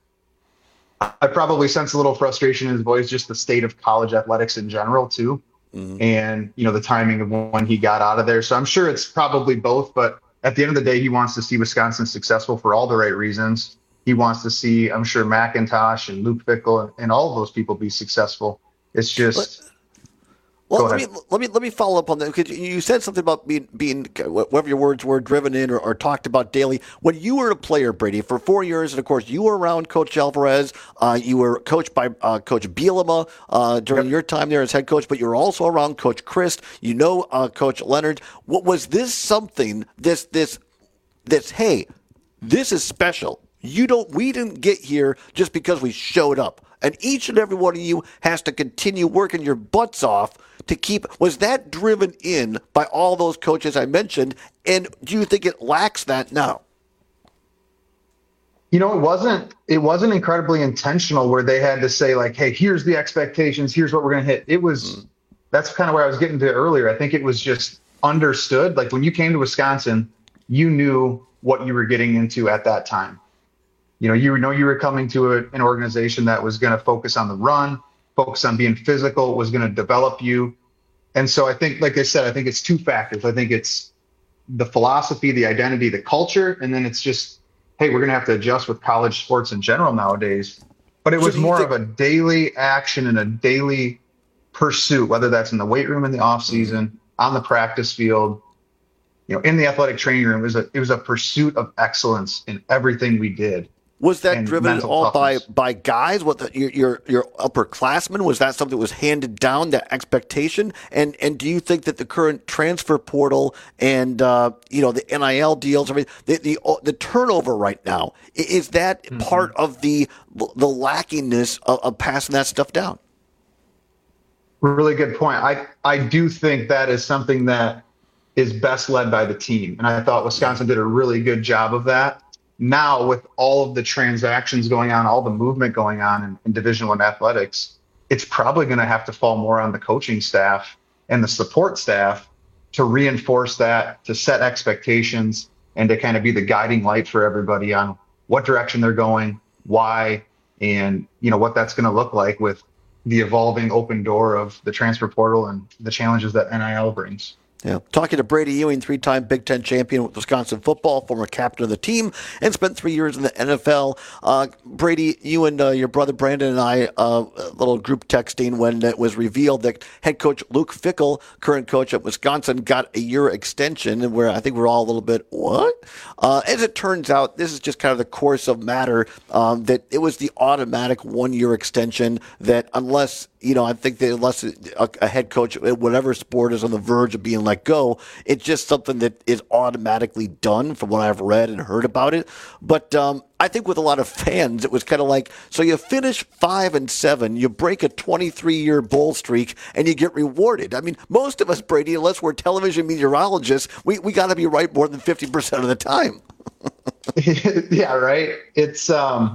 I probably sense a little frustration in his voice, just the state of college athletics in general, too. Mm-hmm. And, the timing of when he got out of there. So I'm sure it's probably both. But at the end of the day, he wants to see Wisconsin successful for all the right reasons. He wants to see, I'm sure, McIntosh and Luke Fickell and all of those people be successful. It's just... Well, let me follow up on that, because you said something about being whatever your words were, driven in or talked about daily. When you were a player, Brady, for 4 years, and of course you were around Coach Alvarez, you were coached by Coach Bielema during your time there as head coach, but you were also around Coach Christ. Coach Leonard. What was this something? This hey, this is special. We didn't get here just because we showed up. And each and every one of you has to continue working your butts off to keep. Was that driven in by all those coaches I mentioned? And do you think it lacks that now? It wasn't incredibly intentional where they had to say, like, hey, here's the expectations, here's what we're going to hit. It was, that's kind of where I was getting to earlier. I think it was just understood. Like, when you came to Wisconsin, you knew what you were getting into at that time. you were coming to an organization that was going to focus on the run, focus on being physical, was going to develop you. And so I think, like I said, I think it's two factors. I think it's the philosophy, the identity, the culture, and then it's just, hey, we're going to have to adjust with college sports in general nowadays. But it was more of a daily action and a daily pursuit, whether that's in the weight room in the off season, on the practice field, in the athletic training room. It was a pursuit of excellence in everything we did. Was that driven all by guys? What your upperclassmen? Was that something that was handed down, that expectation? And do you think that the current transfer portal and the NIL deals, the turnover right now, is that part of the lackingness of passing that stuff down? Really good point. I do think that is something that is best led by the team, and I thought Wisconsin did a really good job of that. Now, with all of the transactions going on, all the movement going on in Division I athletics, it's probably going to have to fall more on the coaching staff and the support staff to reinforce that, to set expectations, and to kind of be the guiding light for everybody on what direction they're going, why, and what that's going to look like with the evolving open door of the transfer portal and the challenges that NIL brings. Yeah. Talking to Brady Ewing, 3-time Big Ten champion with Wisconsin football, former captain of the team, and spent 3 years in the NFL. Brady, you and your brother Brandon and I, a little group texting when it was revealed that head coach Luke Fickell, current coach at Wisconsin, got a year extension, and I think we're all a little bit, what? As it turns out, this is just kind of the course of matter, that it was the automatic 1 year extension that unless a head coach, whatever sport, is on the verge of being let go, it's just something that is automatically done from what I've read and heard about it. But I think with a lot of fans, it was kind of like, so you finish 5-7, you break a 23-year bowl streak, and you get rewarded. I mean, most of us, Brady, unless we're television meteorologists, we got to be right more than 50% of the time. Yeah, right. It's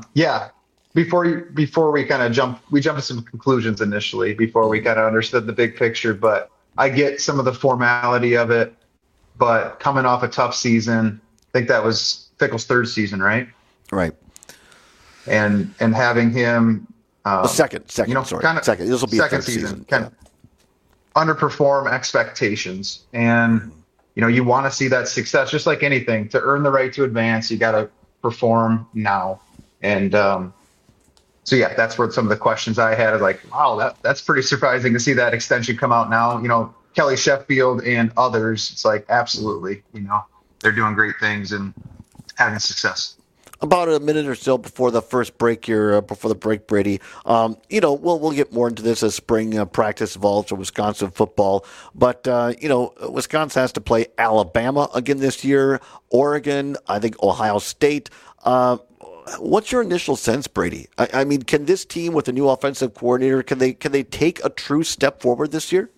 Before we kind of jump to some conclusions initially before we kind of understood the big picture, but I get some of the formality of it. But coming off a tough season, I think that was Fickell's third season, right? Right. And having him second. This will be second season. Kind of underperform expectations, and you want to see that success. Just like anything, to earn the right to advance, you got to perform now. And so yeah, that's where some of the questions I had is like, wow, that's pretty surprising to see that extension come out now. Kelly Sheffield and others, it's like, absolutely, they're doing great things and having success. About a minute or so before the first break here, before the break, Brady, we'll get more into this as spring practice evolves for Wisconsin football. But, Wisconsin has to play Alabama again this year, Oregon, I think Ohio State. What's your initial sense, Brady? I mean, can this team with a new offensive coordinator, can they take a true step forward this year?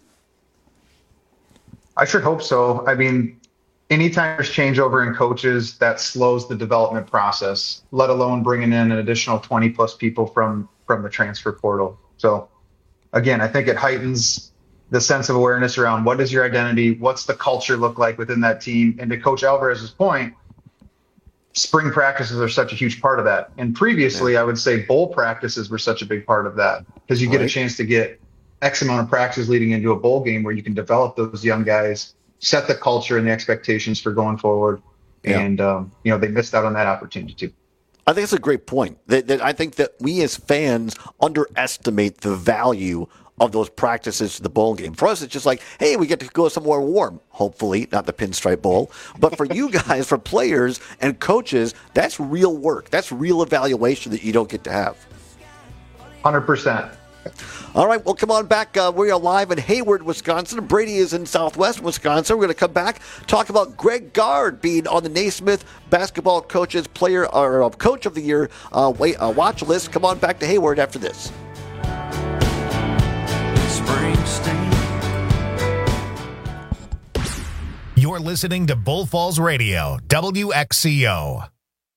I sure hope so. I mean, anytime there's changeover in coaches, that slows the development process, let alone bringing in an additional 20-plus people from the transfer portal. So, again, I think it heightens the sense of awareness around what is your identity, what's the culture look like within that team. And to Coach Alvarez's point, spring practices are such a huge part of that. And previously, I would say bowl practices were such a big part of that because you get a chance to get X amount of practice leading into a bowl game where you can develop those young guys, set the culture and the expectations for going forward. Yeah. And, they missed out on that opportunity too. I think it's a great point. That I think that we as fans underestimate the value of those practices to the bowl game. For us, it's just like, hey, we get to go somewhere warm, hopefully, not the Pinstripe Bowl. But for you guys, for players and coaches, that's real work. That's real evaluation that you don't get to have. 100%. All right, well, come on back. We are live in Hayward, Wisconsin. Brady is in Southwest Wisconsin. We're going to come back, talk about Greg Gard being on the Naismith Basketball Coaches Player or Coach of the Year watch list. Come on back to Hayward after this. You're listening to Bull Falls Radio, WXCO.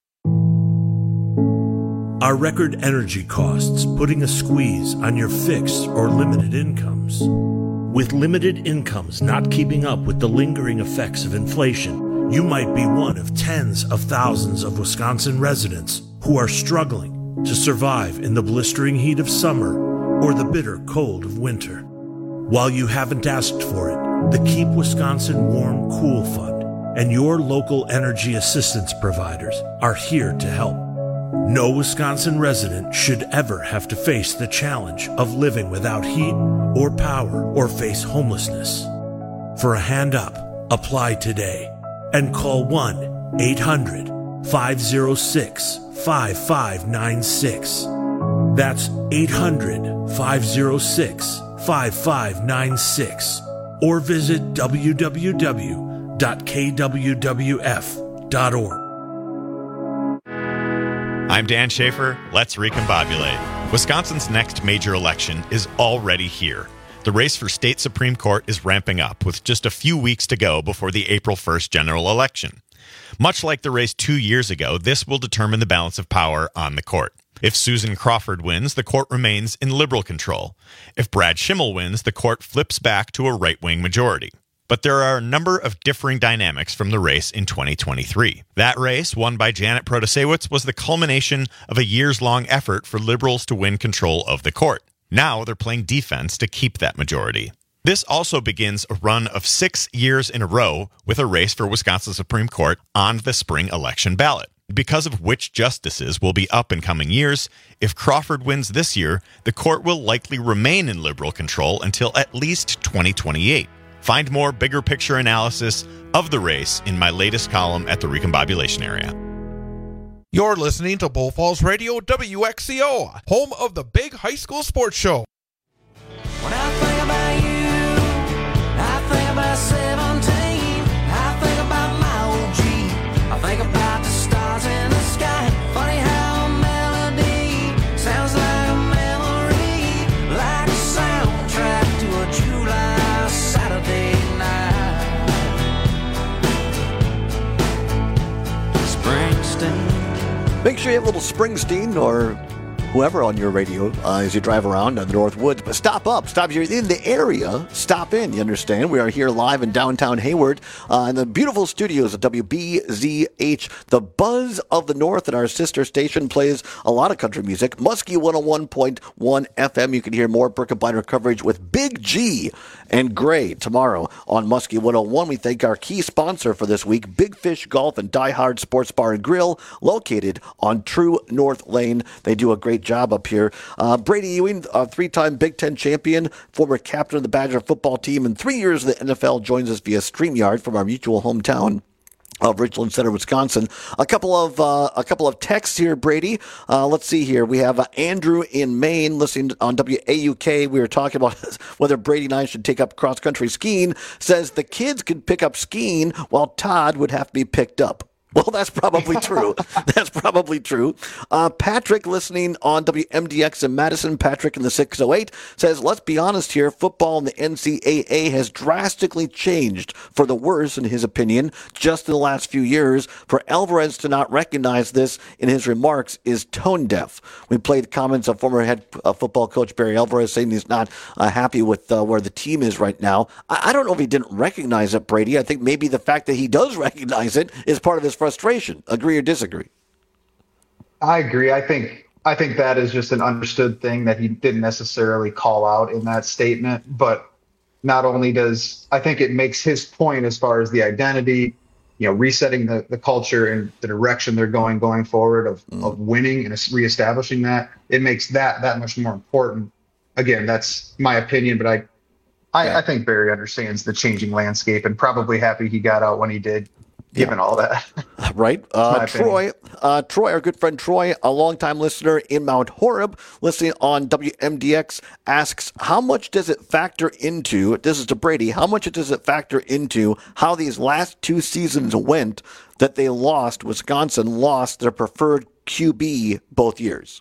Are record energy costs putting a squeeze on your fixed or limited incomes? With limited incomes not keeping up with the lingering effects of inflation, You might be one of tens of thousands of Wisconsin residents who are struggling to survive in the blistering heat of summer or the bitter cold of winter. While you haven't asked for it, the Keep Wisconsin Warm Cool Fund and your local energy assistance providers are here to help. No Wisconsin resident should ever have to face the challenge of living without heat or power or face homelessness. For a hand up, apply today and call 1-800-506-5596. That's 800-506-5596. Or visit www.kwwf.org. I'm Dan Schaefer. Let's recombobulate. Wisconsin's next major election is already here. The race for state Supreme Court is ramping up with just a few weeks to go before the April 1st general election. Much like the race 2 years ago, this will determine the balance of power on the court. If Susan Crawford wins, the court remains in liberal control. If Brad Schimmel wins, the court flips back to a right-wing majority. But there are a number of differing dynamics from the race in 2023. That race, won by Janet Protasiewicz, was the culmination of a years-long effort for liberals to win control of the court. Now they're playing defense to keep that majority. This also begins a run of 6 years in a row with a race for Wisconsin Supreme Court on the spring election ballot. Because of which justices will be up in coming years, if Crawford wins this year, the court will likely remain in liberal control until at least 2028. Find more bigger picture analysis of the race in my latest column at the Recombobulation Area. You're listening to Bull Falls Radio WXCO, home of the big high school sports show. When I think about you, I think about 17. I think about my old Jeep. I think about the stars in the sky. Funny how a melody sounds like a memory, like a soundtrack to a July Saturday night. Springsteen. Make sure you have a little Springsteen or whoever on your radio as you drive around in the North Woods. But stop if you're in the area, stop in, you understand? We are here live in downtown Hayward in the beautiful studios of WBZH. The Buzz of the North, and our sister station plays a lot of country music. Muskie 101.1 FM. You can hear more Birkebeiner coverage with Big G and Gray tomorrow on Muskie 101. We thank our key sponsor for this week, Big Fish Golf and Die Hard Sports Bar and Grill, located on True North Lane. They do a great job up here. Brady Ewing, a three-time Big Ten champion, former captain of the Badger football team, and 3 years in the NFL, joins us via StreamYard from our mutual hometown of Richland Center, Wisconsin. A couple of texts here, Brady. Let's see here. We have Andrew in Maine listening on WAUK. We were talking about whether Brady and I should take up cross-country skiing. Says the kids could pick up skiing while Todd would have to be picked up. Well, that's probably true. That's probably true. Patrick, listening on WMDX in Madison, Patrick in the 608, says, let's be honest here, football in the NCAA has drastically changed for the worse, in his opinion, just in the last few years. For Alvarez to not recognize this in his remarks is tone deaf. We played comments of former head football coach Barry Alvarez saying he's not happy with where the team is right now. I don't know if he didn't recognize it, Brady. I think maybe the fact that he does recognize it is part of his frustration. Agree or disagree? I agree. I think that is just an understood thing that he didn't necessarily call out in that statement. But not only does I think it makes his point as far as the identity, resetting the culture and the direction they're going forward of winning and reestablishing that, it makes that much more important. Again, that's my opinion, but I think Barry understands the changing landscape and probably happy he got out when he did. Given all that. Right. Troy, our good friend Troy, a longtime listener in Mount Horeb, listening on WMDX, asks, how much does it factor into, this is to Brady, how much does it factor into how these last two seasons went that Wisconsin lost their preferred QB both years?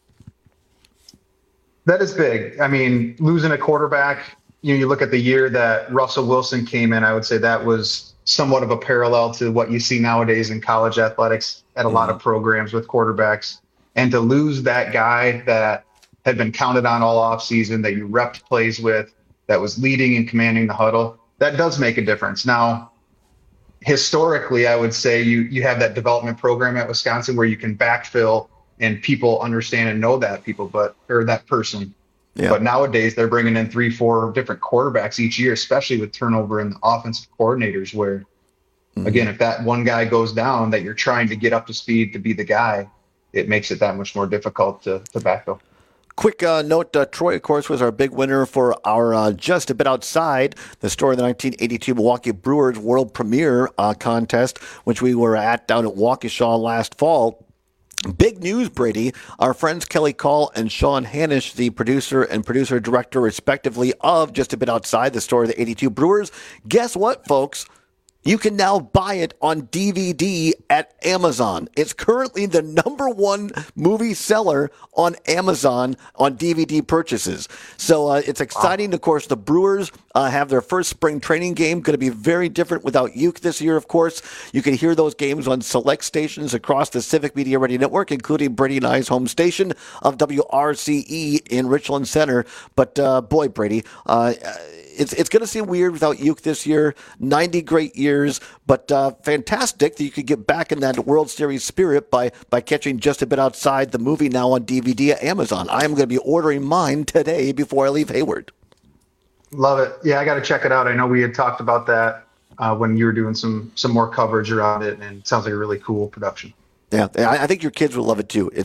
That is big. I mean, losing a quarterback, you look at the year that Russell Wilson came in, I would say that was somewhat of a parallel to what you see nowadays in college athletics at a lot of programs with quarterbacks. And to lose that guy that had been counted on all offseason, that you repped plays with, that was leading and commanding the huddle, that does make a difference. Now, historically, I would say you have that development program at Wisconsin where you can backfill and people understand and know that that person. Yeah. But nowadays they're bringing in 3-4 different quarterbacks each year, especially with turnover in the offensive coordinators where, again, if that one guy goes down that you're trying to get up to speed to be the guy, it makes it that much more difficult to backfill. Quick note, Troy, of course, was our big winner for our Just a Bit Outside, the story of the 1982 Milwaukee Brewers World Premiere contest, which we were at down at Waukesha last fall. Big news, Brady. Our friends Kelly Call and Sean Hanish, the producer and producer-director, respectively, of Just a Bit Outside, the story of the 82 Brewers. Guess what, folks? You can now buy it on DVD at Amazon. It's currently the #1 movie seller on Amazon on DVD purchases. So it's exciting. Wow. Of course, the Brewers have their first spring training game. Going to be very different without Uke this year, of course. You can hear those games on select stations across the Civic Media Radio Network, including Brady and I's home station of WRCE in Richland Center. But boy, Brady, it's going to seem weird without Uke this year. 90 great years, but fantastic that you could get back in that World Series spirit by catching Just a Bit Outside, the movie, now on DVD at Amazon. I am going to be ordering mine today before I leave Hayward. Love it. Yeah, I got to check it out. I know we had talked about that when you were doing some more coverage around it, and it sounds like a really cool production. Yeah, I think your kids will love it too.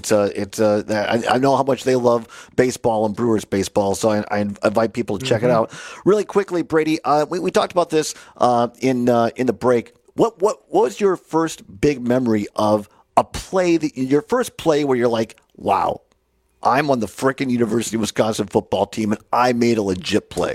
I know how much they love baseball and Brewers baseball, so I invite people to check it out. Really quickly, Brady, we talked about this in the break. What was your first big memory of a play? Your first play where you're like, wow, I'm on the frickin' University of Wisconsin football team and I made a legit play.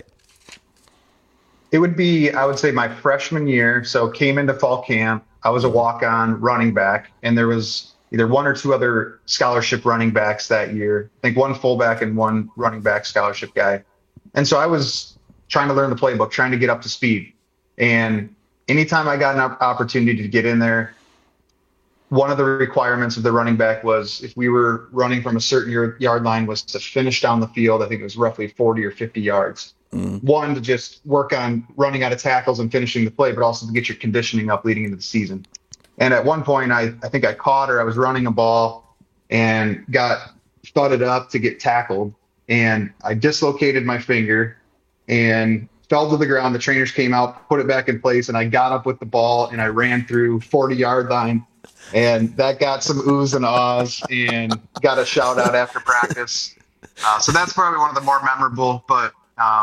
It would be, I would say, my freshman year. So came into fall camp. I was a walk-on running back, and there was either one or two other scholarship running backs that year. I think one fullback and one running back scholarship guy. And so I was trying to learn the playbook, trying to get up to speed. And anytime I got an opportunity to get in there, one of the requirements of the running back was if we were running from a certain yard line was to finish down the field. I think it was roughly 40 or 50 yards. One, to just work on running out of tackles and finishing the play, but also to get your conditioning up leading into the season. And at one point, I think I caught her. I was running a ball and got thudded up to get tackled. And I dislocated my finger and fell to the ground. The trainers came out, put it back in place, and I got up with the ball and I ran through 40-yard line. And that got some oohs and ahs and got a shout out after practice. So that's probably one of the more memorable, but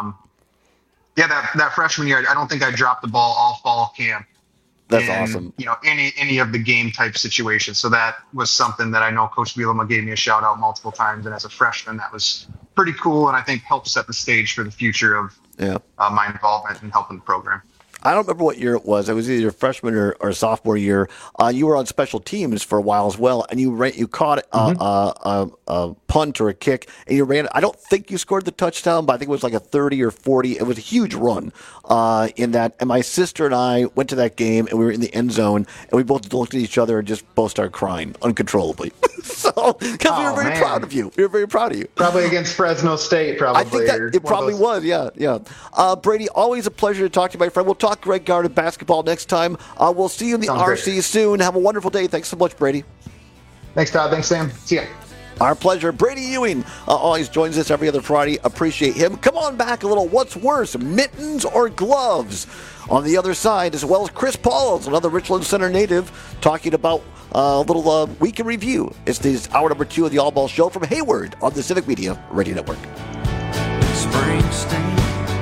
that freshman year, I don't think I dropped the ball all fall camp. That's awesome. Any of the game type situations. So that was something that I know Coach Bielema gave me a shout out multiple times. And as a freshman, that was pretty cool. And I think helped set the stage for the future of my involvement in helping the program. I don't remember what year it was. It was either freshman or sophomore year. You were on special teams for a while as well, and you caught a punt or a kick, and you ran. I don't think you scored the touchdown, but I think it was like a 30 or 40. It was a huge run in that. And my sister and I went to that game, and we were in the end zone, and we both looked at each other and just both started crying uncontrollably. Because we were very proud of you. We were very proud of you. Probably against Fresno State, probably. I think that it probably was, yeah. Brady, always a pleasure to talk to you, my friend. We'll talk Greg Gard of basketball next time. We'll see you in the RC soon. Have a wonderful day. Thanks so much, Brady. Thanks, Todd. Thanks, Sam. See ya. Our pleasure. Brady Ewing always joins us every other Friday. Appreciate him. Come on back a little. What's worse, mittens or gloves? On the other side, as well as Chris Pauls, another Richland Center native, talking about a little week in review. It's this hour number 2 of the All Ball Show from Hayward on the Civic Media Radio Network. Springsteen.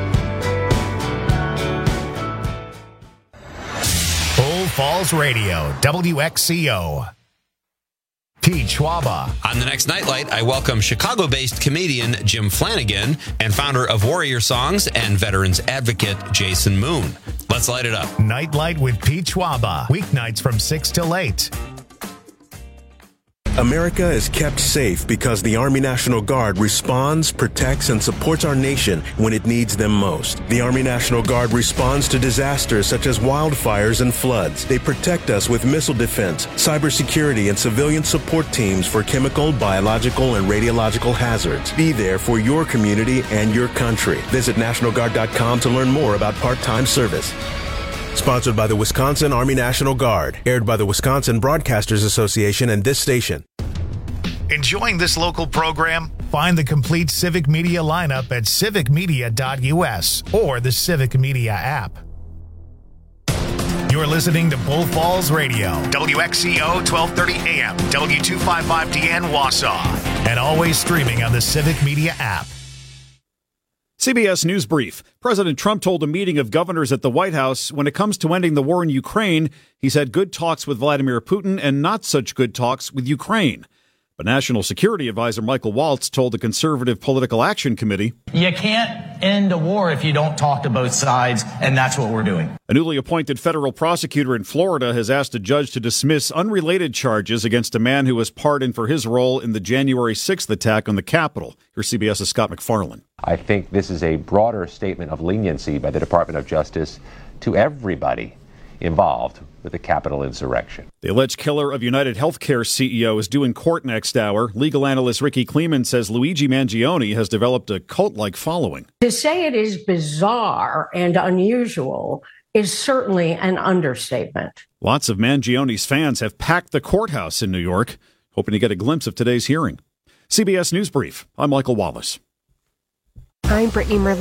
Old Falls Radio, WXCO. Pete Schwaba. On the next Nightlight, I welcome Chicago-based comedian Jim Flanagan and founder of Warrior Songs and veterans advocate Jason Moon. Let's light it up. Nightlight with Pete Schwaba. Weeknights from 6 till 8. America is kept safe because the Army National Guard responds, protects, and supports our nation when it needs them most. The Army National Guard responds to disasters such as wildfires and floods. They protect us with missile defense, cybersecurity, and civilian support teams for chemical, biological, and radiological hazards. Be there for your community and your country. Visit NationalGuard.com to learn more about part-time service. Sponsored by the Wisconsin Army National Guard. Aired by the Wisconsin Broadcasters Association and this station. Enjoying this local program? Find the complete Civic Media lineup at civicmedia.us or the Civic Media app. You're listening to Bull Falls Radio, WXCO 1230 AM, W255DN Wausau, and always streaming on the Civic Media app. CBS News Brief. President Trump told a meeting of governors at the White House when it comes to ending the war in Ukraine, he's had good talks with Vladimir Putin and not such good talks with Ukraine. But National Security Advisor Michael Waltz told the Conservative Political Action Committee, "You can't end a war if you don't talk to both sides, and that's what we're doing." A newly appointed federal prosecutor in Florida has asked a judge to dismiss unrelated charges against a man who was pardoned for his role in the January 6th attack on the Capitol. Here's CBS's Scott McFarland. I think this is a broader statement of leniency by the Department of Justice to everybody involved with the Capitol insurrection. The alleged killer of United Healthcare CEO is due in court next hour. Legal analyst Ricky Kleeman says Luigi Mangione has developed a cult-like following. To say it is bizarre and unusual is certainly an understatement. Lots of Mangione's fans have packed the courthouse in New York, hoping to get a glimpse of today's hearing. CBS News Brief. I'm Michael Wallace. I'm Brittany Merlin.